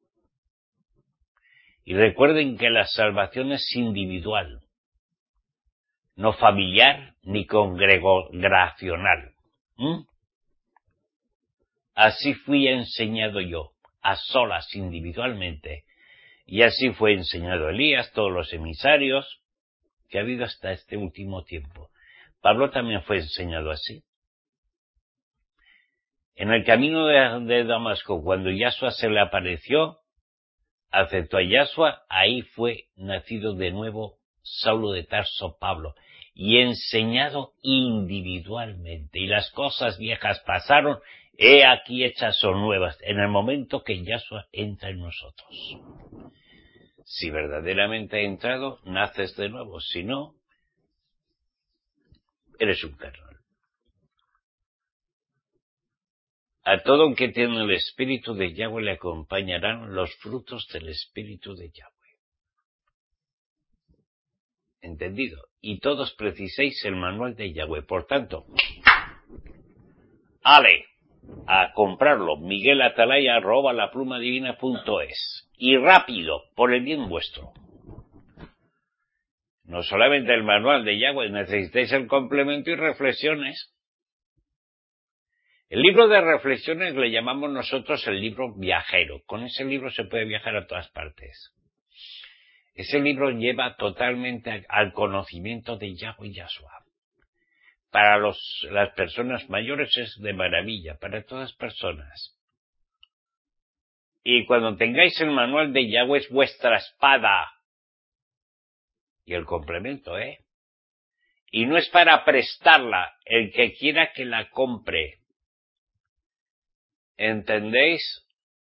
Y recuerden que la salvación es individual, no familiar ni congregacional. ¿Mm? Así fui enseñado yo, a solas, individualmente, y así fue enseñado Elías, todos los emisarios que ha habido hasta este último tiempo. Pablo también fue enseñado así. En el camino de, de Damasco, cuando Yahshua se le apareció, aceptó a Yahshua, ahí fue nacido de nuevo Saulo de Tarso Pablo, y enseñado individualmente. Y las cosas viejas pasaron, he aquí hechas son nuevas, en el momento que Yahshua entra en nosotros. Si verdaderamente ha entrado, naces de nuevo, si no, eres un carnal. A todo el que tiene el espíritu de Yahweh le acompañarán los frutos del espíritu de Yahweh. ¿Entendido? Y todos preciséis el manual de Yahweh. Por tanto, ale a comprarlo, miguelatalaya arroba la pluma divina punto es. Y rápido, por el bien vuestro. No solamente el manual de Yahweh, necesitáis el complemento y reflexiones. El libro de reflexiones le llamamos nosotros el libro viajero. Con ese libro se puede viajar a todas partes. Ese libro lleva totalmente al conocimiento de Yahweh y Yahshua. Para los, las personas mayores es de maravilla, para todas personas. Y cuando tengáis el manual de Yahweh es vuestra espada. Y el complemento, ¿eh? Y no es para prestarla, el que quiera que la compre. ¿Entendéis?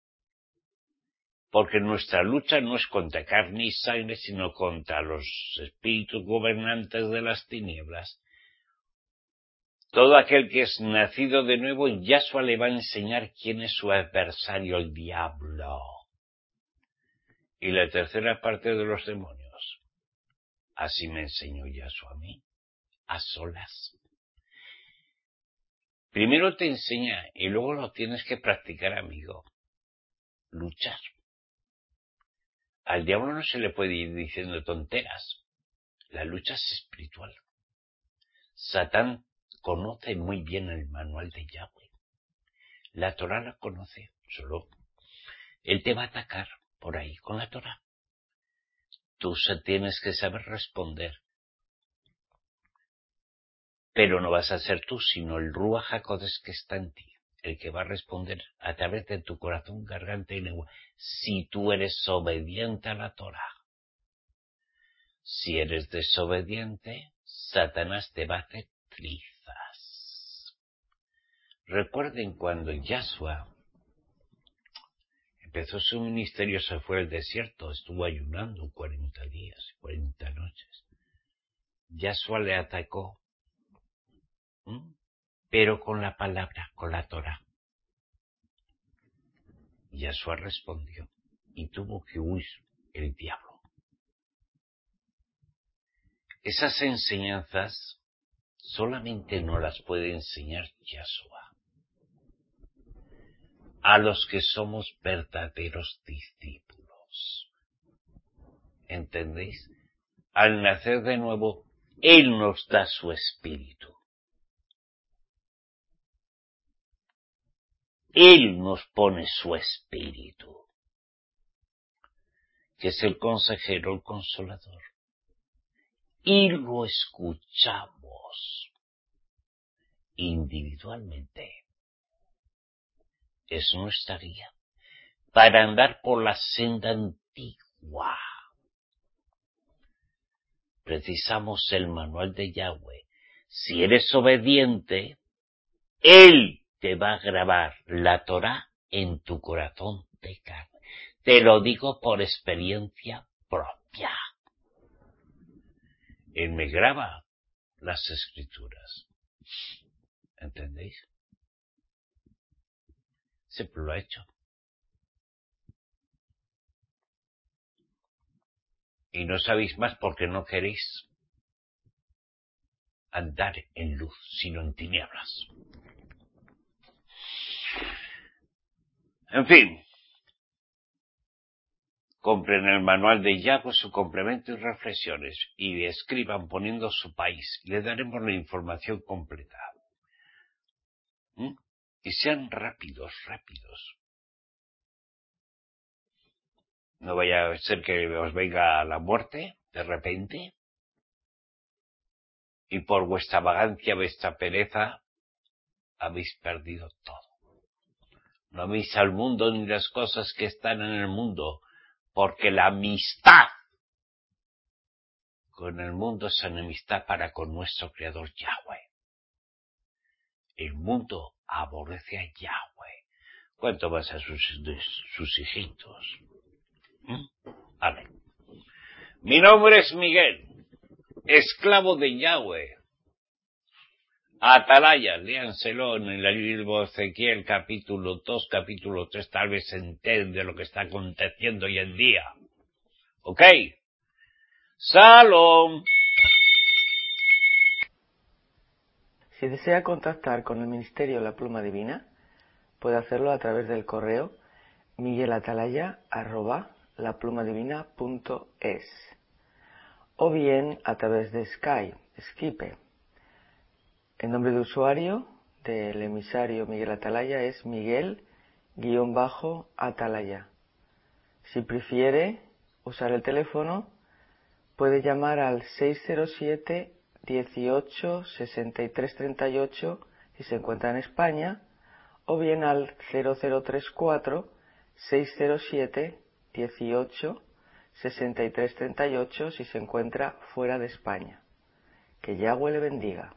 Porque nuestra lucha no es contra carne y sangre, sino contra los espíritus gobernantes de las tinieblas. Todo aquel que es nacido de nuevo, Yahshua le va a enseñar quién es su adversario, el diablo. Y la tercera parte de los demonios. Así me enseñó Yahshua a mí, a solas. Primero te enseña y luego lo tienes que practicar, amigo. Luchar. Al diablo no se le puede ir diciendo tonteras. La lucha es espiritual. Satán conoce muy bien el manual de Yahweh. La Torah la conoce, solo él te va a atacar por ahí con la Torah. Tú tienes que saber responder. Pero no vas a ser tú, sino el Ruach HaKodesh que está en ti, el que va a responder a través de tu corazón, garganta y lengua, si tú eres obediente a la Torah. Si eres desobediente, Satanás te va a hacer trizas. Recuerden cuando Yahshua empezó su ministerio, se fue al desierto, estuvo ayunando cuarenta días, cuarenta noches. Yahshua le atacó, ¿Mm? pero con la palabra, con la Torah. Yahshua respondió y tuvo que huir el diablo. Esas enseñanzas solamente no las puede enseñar Yahshua a los que somos verdaderos discípulos. ¿Entendéis? Al nacer de nuevo, Él nos da su espíritu. Él nos pone su espíritu, que es el consejero, el consolador. Y lo escuchamos individualmente. Es nuestra guía para andar por la senda antigua. Precisamos el manual de Yahweh. Si eres obediente, Él te va a grabar la Torah en tu corazón de carne. Te lo digo por experiencia propia. Él me graba las escrituras. ¿Entendéis? Siempre lo ha hecho. Y no sabéis más porque no queréis andar en luz, sino en tinieblas. En fin, compren el manual de Yahweh, su complemento y reflexiones, y escriban poniendo su país. Le daremos la información completa. ¿Mm? Y sean rápidos, rápidos. No vaya a ser que os venga la muerte de repente y por vuestra vagancia, vuestra pereza, habéis perdido todo. No améis al mundo ni las cosas que están en el mundo, porque la amistad con el mundo es enemistad para con nuestro Creador Yahweh. El mundo aborrece a Yahweh, cuanto más a sus, sus hijitos. ¿Mm? Vale. Mi nombre es Miguel, esclavo de Yahweh. Atalaya, léanselo en el libro de Ezequiel, capítulo dos, capítulo tres, tal vez se enteren de lo que está aconteciendo hoy en día. ¿Ok? ¡Salom! Si desea contactar con el Ministerio La Pluma Divina, puede hacerlo a través del correo miguelatalaya arroba laplumadivina punto es o bien a través de Skype, Skype. El nombre de usuario del emisario Miguel Atalaya es Miguel-Atalaya. Si prefiere usar el teléfono, puede llamar al seis cero siete, dieciocho, sesenta y tres treinta y ocho si se encuentra en España, o bien al cero cero tres cuatro, seis cero siete, dieciocho, sesenta y tres treinta y ocho si se encuentra fuera de España. Que Yahweh le bendiga.